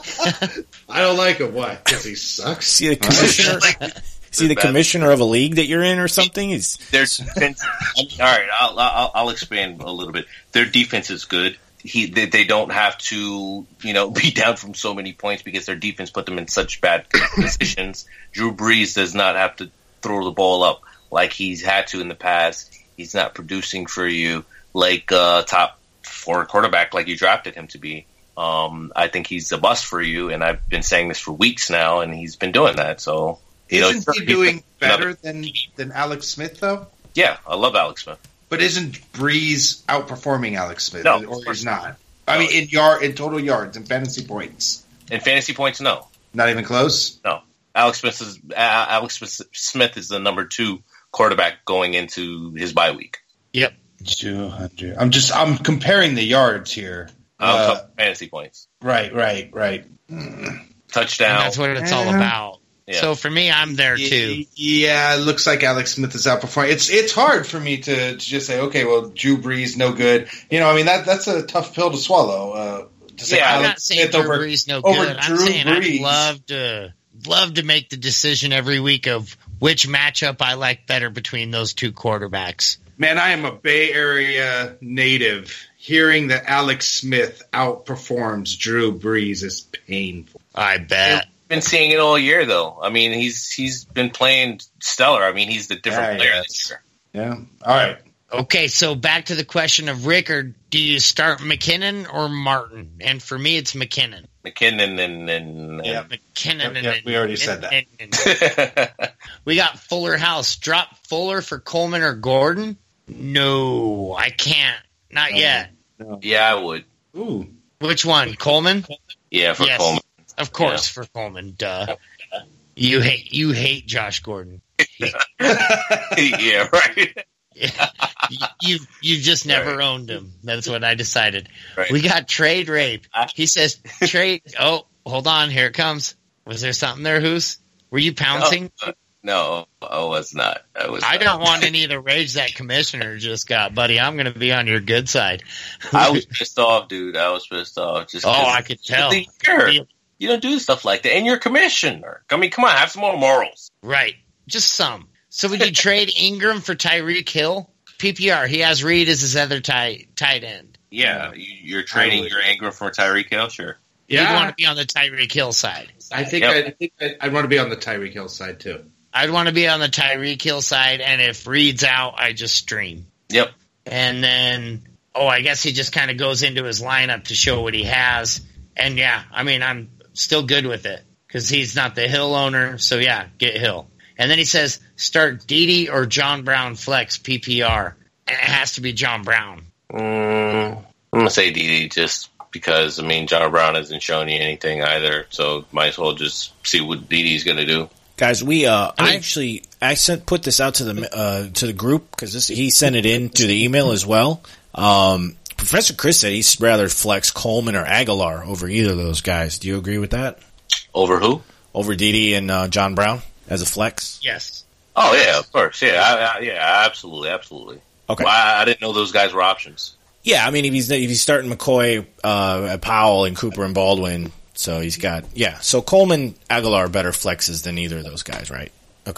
J: I don't like him. Why? Because he sucks.
D: See the commissioner. See the commissioner of a league that you're in or something. He's
H: There's defense. I mean, all right, I'll, I'll I'll expand a little bit. Their defense is good. He they, they don't have to you know be down from so many points because their defense put them in such bad positions. Drew Brees does not have to throw the ball up like he's had to in the past. He's not producing for you like uh, top four quarterback like you drafted him to be. Um, I think he's a bust for you, and I've been saying this for weeks now, and he's been doing that. So you
J: Isn't
H: know,
J: he doing better
H: another,
J: than than Alex Smith though?
H: Yeah, I love Alex Smith.
J: But isn't Breeze outperforming Alex Smith?
H: No,
J: or
H: of course
J: he's not. I mean, in yard, in total yards, and fantasy points.
H: In fantasy points, no,
J: not even close.
H: No, Alex Smith is uh, Alex Smith is the number two quarterback going into his bye week.
G: Yep,
J: two hundred. I'm just I'm comparing the yards here.
H: I'm
J: Uh,
H: talking fantasy points.
J: right, right, right.
H: Touchdown.
G: And that's what it's all
J: Yeah.
G: about.
H: Yeah.
G: So for me, I'm there too.
J: Yeah, it looks like Alex Smith is outperforming. It's it's hard for me to, to just say, okay, well, Drew Brees, no good. You know, I mean that that's a tough pill to swallow. Uh, to say
G: Yeah, I'm
J: Alex
G: not saying
J: Smith
G: Drew
J: over,
G: Brees no
J: over
G: good. I'm
J: Drew
G: saying
J: Brees.
G: I'd love to love to make the decision every week of which matchup I like better between those two quarterbacks.
J: Man, I am a Bay Area native. Hearing that Alex Smith outperforms Drew Brees is painful.
G: I bet.
H: Been seeing it all year though. I mean, he's he's been playing stellar. I mean, he's the different
J: Yeah,
H: player
J: yeah.
H: this year.
J: Yeah. All right.
G: Okay, so back to the question of Rickard. Do you start McKinnon or Martin? And for me, it's McKinnon.
H: McKinnon and and,
J: Yeah.
G: McKinnon.
J: Yep, yep,
G: and,
J: we already said that.
G: and- and- we got Fuller House. Drop Fuller for Coleman or Gordon? No, I can't. Not yet.
H: yeah, I would.
J: Ooh.
G: Which one? Coleman?
H: Yeah, for
G: Yes.
H: Coleman.
G: Of course, for Coleman. Duh. You hate you hate Josh Gordon.
H: yeah, right.
G: you you just never
H: Right.
G: owned him. That's what I decided.
H: Right.
G: We got trade rape. He says trade. Oh, hold on, here it comes. Was there something there? Who's? Were you pouncing?
H: No, no, I was not. I was.
G: I
H: not.
G: don't want any of the rage that commissioner just got, buddy. I'm going to be on your good side.
H: I was pissed off, dude. I was pissed off. Just
G: Oh,
H: 'cause
G: I could tell.
H: the year. You don't do stuff like that, and you're a commissioner. I mean, come on, have some more morals.
G: Right, just some. So would you trade Ingram for Tyreek Hill? P P R. He has Reed as his other tight tight end.
H: Yeah, you, you're trading your anger for Tyreek Hill, sure.
G: You'd want to be on the Tyreek Hill side.
J: I think
H: Yep.
J: I, I think I, I'd want to be on the Tyreek Hill side too.
G: I'd want to be on the Tyreek Hill side, and if Reed's out, I just stream.
H: Yep.
G: And then, oh, I guess he just kind of goes into his lineup to show what he has. And yeah, I mean, I'm still good with it because he's not the Hill owner. So yeah, get Hill. And then he says, start Dede or John Brown flex P P R. And it has to be John Brown.
H: Mm, I'm gonna say D D just because I mean John Brown hasn't shown you anything either, so might as well just see what D D's gonna do.
D: Guys, we uh, I actually I sent put this out to the uh, to the group because he sent it in to the email as well. Um, Professor Chris said he'd rather flex Coleman or Aguilar over either of those guys. Do you agree with that?
H: Over who?
D: Over Dede and uh, John Brown as a flex.
G: Yes.
H: Oh yeah, of course, yeah, I, I, yeah, absolutely, absolutely.
D: Okay.
H: Well, I, I didn't know those guys were options.
D: Yeah, I mean if he's if he's starting McCoy, uh, Powell, and Cooper and Baldwin, so he's got yeah. So Coleman, Aguilar are better flexes than either of those guys, right? Okay.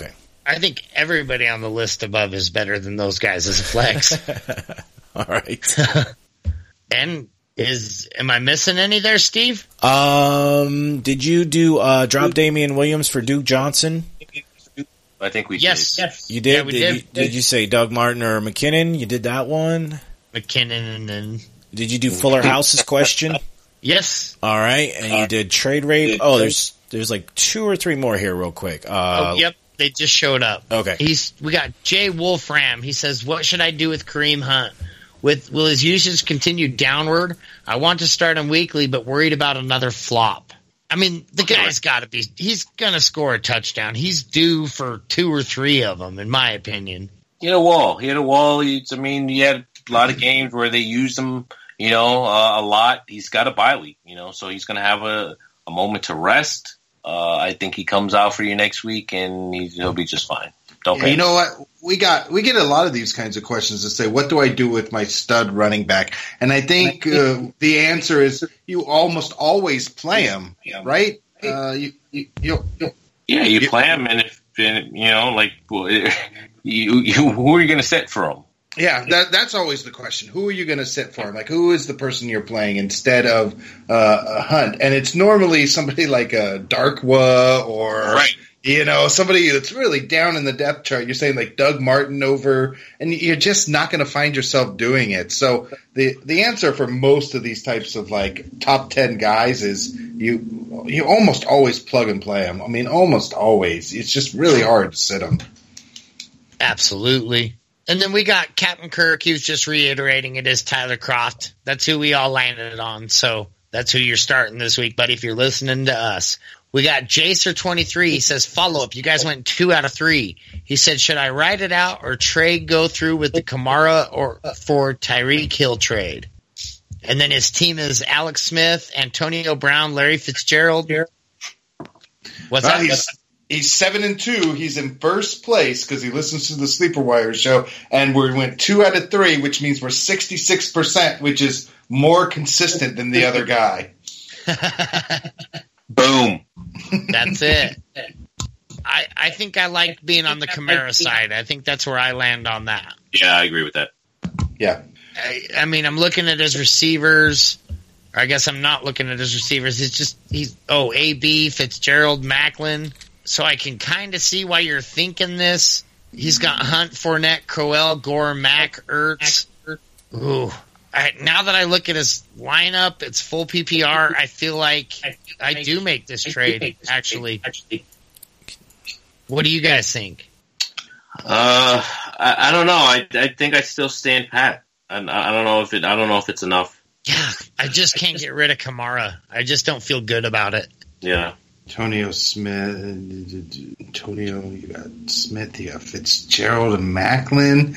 G: I think everybody on the list above is better than those guys as a flex.
D: All right.
G: And is am I missing any there, Steve?
D: Um, did you do uh, drop Damian Williams for Duke Johnson?
H: I think we
G: yes,
H: did.
G: Yes,
D: You did.
G: Yeah, we
D: did,
G: did.
D: You, did you say Doug Martin or McKinnon? You did that one.
G: McKinnon and
D: Did you do Fuller House's question?
G: Yes.
D: All right, and you did trade rate. Oh, there's there's like two or three more here, real quick. Uh,
G: oh, yep, they just showed up.
D: Okay.
G: He's we got Jay Wolfram. He says, "What should I do with Kareem Hunt? With will his usage continue downward? I want to start him weekly, but worried about another flop." I mean, the guy's got to be. He's gonna score a touchdown. He's due for two or three of them, in my opinion.
H: He had a wall. He had a wall. He's, I mean, he had a lot of games where they used him, you know, uh, a lot. He's got a bye week, you know, so he's going to have a, a moment to rest. Uh, I think he comes out for you next week, and he's, he'll be just fine. Don't
J: Yeah, you know what? We got we get a lot of these kinds of questions that say, "What do I do with my stud running back?" And I think uh, the answer is you almost always play him, right? Uh, you, you, you, you,
H: Yeah, you play him, and if and, you know, like, well, you, you, who are you going to set for him?
J: Yeah, that, that's always the question. Who are you going to sit for? Like, who is the person you're playing instead of uh, a Hunt? And it's normally somebody like a Darkwa or,
H: right.
J: you know, somebody that's really down in the depth chart. You're saying like Doug Martin over, and you're just not going to find yourself doing it. So the the answer for most of these types of like top ten guys is you you almost always plug and play them. I mean, almost always. It's just really hard to sit them.
G: Absolutely. And then we got Captain Kirk. He was just reiterating it is Tyler Croft. That's who we all landed on. So that's who you're starting this week, buddy, if you're listening to us. We got Jacer twenty-three. He says, follow up. You guys went two out of three. He said, should I ride it out or trade go through with the Kamara or for Tyreek Hill trade? And then his team is Alex Smith, Antonio Brown, Larry Fitzgerald. What's
J: Well,
G: that?
J: he's, he's seven and two. He's in first place because he listens to the Sleeper Wire show, and we went two out of three, which means we're sixty-six percent, which is more consistent than the other guy.
H: Boom.
G: That's it. I I think I like being on the Kamara side. I think that's where I land on that.
H: Yeah, I agree with that.
J: Yeah.
G: I, I mean, I'm looking at his receivers. Or I guess I'm not looking at his receivers. It's just he's oh A B Fitzgerald Macklin. So I can kind of see why you're thinking this. He's got Hunt, Fournette, Crowell, Gore, Mack, Ertz. Ooh. I, now that I look at his lineup, it's full P P R. I feel like I do make this trade, actually. What do you guys think?
H: Uh, I, I don't know. I, I think I still stand pat. I, I don't know if it. I don't know if it's enough.
G: Yeah, I just can't get rid of Kamara. I just don't feel good about it.
H: Yeah.
J: Antonio Smith, Antonio, you got Smith, you got Fitzgerald and Macklin.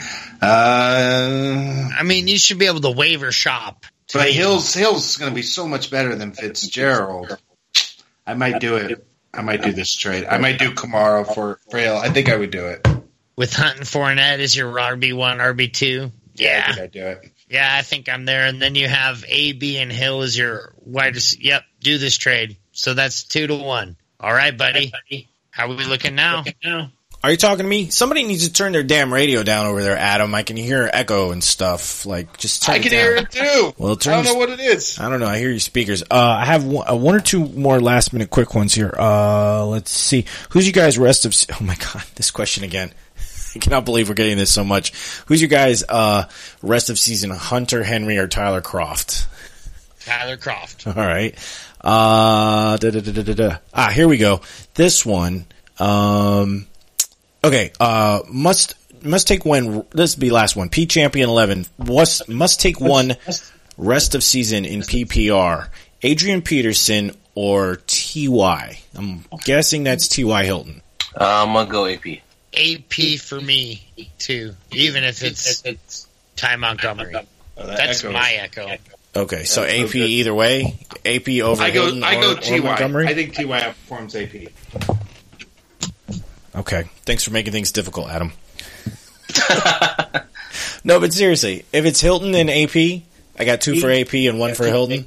J: Uh,
G: I mean, you should be able to waiver shop.
J: But Hill's Hill's going to be so much better than Fitzgerald. I might do it. I might do this trade. I might do Kamara for, for Hill. I think I would do it.
G: With Hunt and Fournette as your R B one, R B two? Yeah.
J: I think I'd do it.
G: Yeah, I think I'm there. And then you have A B and Hill as your wide receiver. Yep, do this trade. So that's two to one. All right, buddy. How are we looking now?
D: Are you talking to me? Somebody needs to turn their damn radio down over there, Adam. I can hear echo and stuff. Like, just turn
J: I
D: it
J: can
D: down.
J: hear it too.
D: Well, turn
J: I don't
D: your-
J: know what it is.
D: I don't know. I hear your speakers. Uh, I have one, uh, one or two more last minute quick ones here. Uh, let's see. Who's you guys rest of? Se- oh my god, this question again. I cannot believe we're getting this so much. Who's you guys uh, rest of season? Hunter Henry or Tyler Croft?
G: Tyler Croft.
D: All right. Uh, da, da, da, da, da, da. Ah, here we go. This one. Um, okay. Uh, must must take one. This will be last one. P Champion eleven. Must must take one rest of season in P P R. Adrian Peterson or T Y. I'm guessing that's T Y Hilton.
H: Uh, I'm gonna go A P.
G: A P for me, too. Even if it's Ty Montgomery. That's
J: echoes.
G: my echo.
D: Okay, so A P either way. A P over
J: I go.
D: Hilton
J: I
D: or,
J: go
D: or
J: T Y.
D: Montgomery.
J: I think T Y outperforms A P.
D: Okay. Thanks for making things difficult, Adam. No, but seriously, if it's Hilton and A P, I got two for A P and one for Hilton.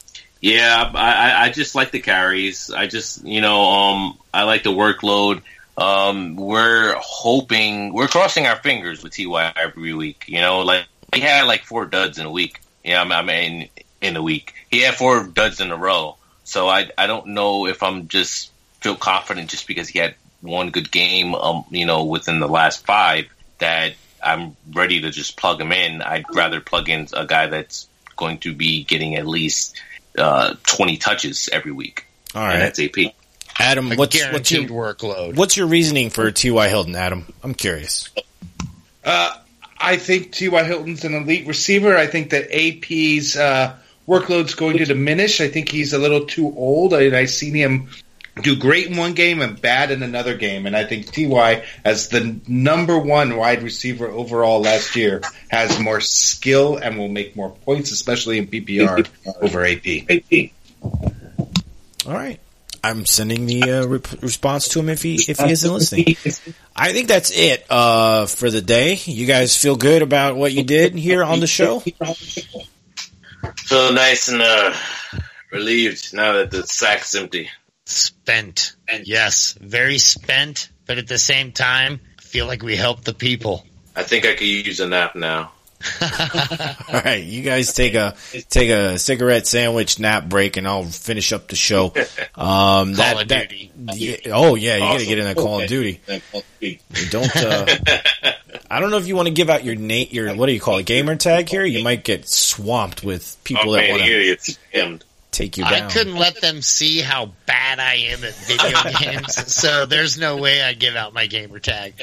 H: Yeah, I, I I just like the carries. I just, you know, um, I like the workload. Um, we're hoping, we're crossing our fingers with T Y every week. You know, like he had like four duds in a week. Yeah, I mean, in a week he had four duds in a row. So I, I don't know if I'm just feel confident just because he had one good game, um, you know, within the last five that I'm ready to just plug him in. I'd rather plug in a guy that's going to be getting at least uh, twenty touches every week.
D: All right,
H: and that's A P.
D: Adam,
G: A
D: what's what's your
G: workload?
D: What's your reasoning for T Y. Hilton, Adam? I'm curious.
J: Uh, I think T Y. Hilton's an elite receiver. I think that A P's uh, workload's going to diminish. I think he's a little too old. I, I seen him do great in one game and bad in another game. And I think T Y, as the number one wide receiver overall last year, has more skill and will make more points, especially in P P R over A P.
D: All right. I'm sending the uh, re- response to him if he if he isn't listening. I think that's it uh, for the day. You guys feel good about what you did here on the show?
H: Feel nice and uh, relieved now that the sack's empty.
G: Spent. Yes, very spent, but at the same time, I feel like we helped the people.
H: I think I could use a nap now.
D: All right, you guys take a take a cigarette sandwich nap break, and I'll finish up the show. Um,
G: Call
D: that,
G: of
D: that,
G: Duty.
D: Yeah, oh yeah, you
H: Awesome.
D: gotta get in that Call of Duty. Don't. Uh, I don't know if you want to give out your Nate your what do you call it gamer tag here. You might get swamped with people
H: oh,
D: that
H: man,
D: want to
H: idiots. Hemmed.
D: take you down.
G: I couldn't let them see how bad I am at video games, so there's no way I give out my gamer tag.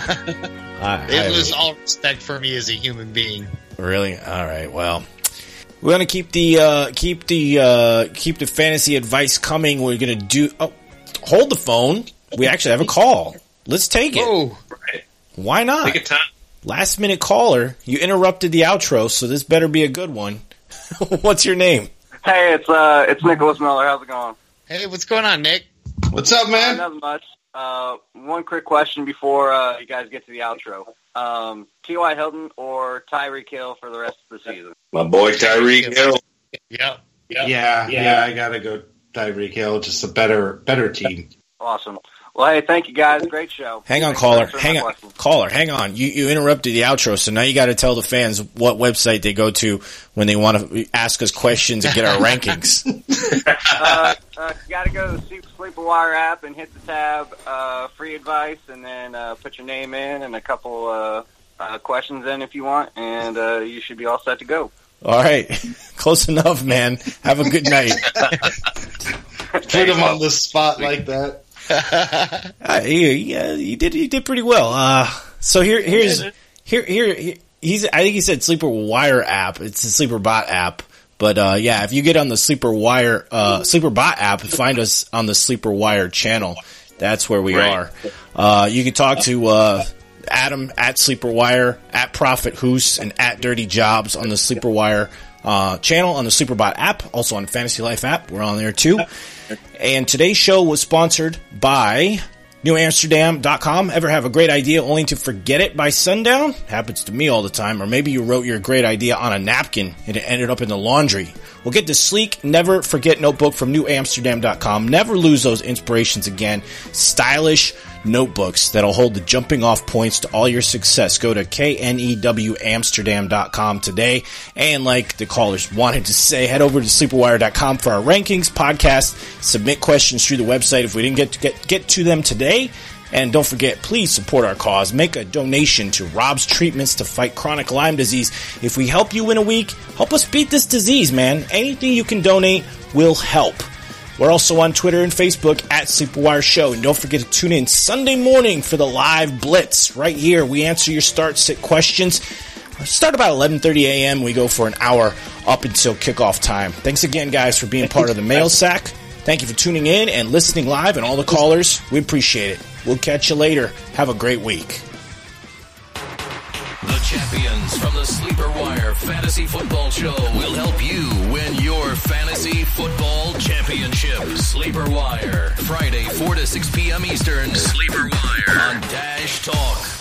D: I,
G: They
D: I-
G: lose all respect for me as a human being.
D: Really? All right. Well, we're gonna keep the uh, keep the uh, keep the fantasy advice coming. We're gonna do. Oh, hold the phone. We actually have a call. Let's take it.
G: Whoa.
H: Right.
D: Why not?
H: Take your time.
D: Last minute caller. You interrupted the outro, so this better be a good one. What's your name?
P: Hey, it's uh, it's Nicholas Miller. How's it going?
G: Hey, what's going on, Nick?
J: What's up,
P: Uh,
J: man?
P: nothing much. Uh, one quick question before uh, you guys get to the outro. Um, T Y. Hilton or Tyreek Hill for the rest of the season?
H: My boy Tyreek Hill.
G: Yep.
J: Yeah, yeah, yeah, I gotta go Tyreek Hill. Just a better, better team.
P: Awesome. Well, hey, thank you guys. Great show.
D: Hang on,
P: Thanks
D: caller.
P: for answering
D: Hang
P: my
D: on,
P: questions.
D: caller. Hang on. You you interrupted the outro, so now you got to tell the fans what website they go to when they want to ask us questions and get our rankings.
P: uh, uh, you got to go to the Sleep- Sleeper Wire app and hit the tab, uh, free advice, and then uh, put your name in and a couple uh, uh, questions in if you want, and uh, you should be all set to go.
D: All right, close enough, man. Have a good night.
J: Put him on the spot like that.
D: Uh, he, yeah, he did. He did pretty well. Uh, so here, here's here, here, here. He's. I think he said Sleeper Wire app. It's the Sleeper Bot app. But uh, yeah, if you get on the Sleeper Wire, uh, Sleeper Bot app, find us on the Sleeper Wire channel. That's where we
H: Right.
D: are. Uh, you can talk to uh, Adam at Sleeper Wire, at Prophet Hoos, and at Dirty Jobs on the Sleeper Wire uh, channel on the Sleeper Bot app. Also on Fantasy Life app, we're on there too. And today's show was sponsored by New Amsterdam dot com. Ever have a great idea only to forget it by sundown? Happens to me all the time. Or maybe you wrote your great idea on a napkin and it ended up in the laundry. Well, get the sleek, never forget notebook from New Amsterdam dot com. Never lose those inspirations again. Stylish notebooks that'll hold the jumping off points to all your success. Go to K N E W Amsterdam dot com today. And like the callers wanted to say, head over to Sleeper Wire dot com for our rankings, podcast, submit questions through the website if we didn't get to get, get to them today. And don't forget, please support our cause. Make a donation to Rob's Treatments to fight chronic Lyme disease. If we help you in a week, help us beat this disease, man. Anything you can donate will help. We're also on Twitter and Facebook at Sleepwire Show. And don't forget to tune in Sunday morning for the live blitz. Right here, we answer your start-sit questions. Start about eleven thirty a.m. We go for an hour up until kickoff time. Thanks again, guys, for being part of the Mail Sack. Thank you for tuning in and listening live, and all the callers. We appreciate it. We'll catch you later. Have a great week.
A: The champions from the Sleeper Wire Fantasy Football Show will help you win your fantasy football championship. Sleeper Wire, Friday, four to six p.m. Eastern. Sleeper Wire on Dash Talk.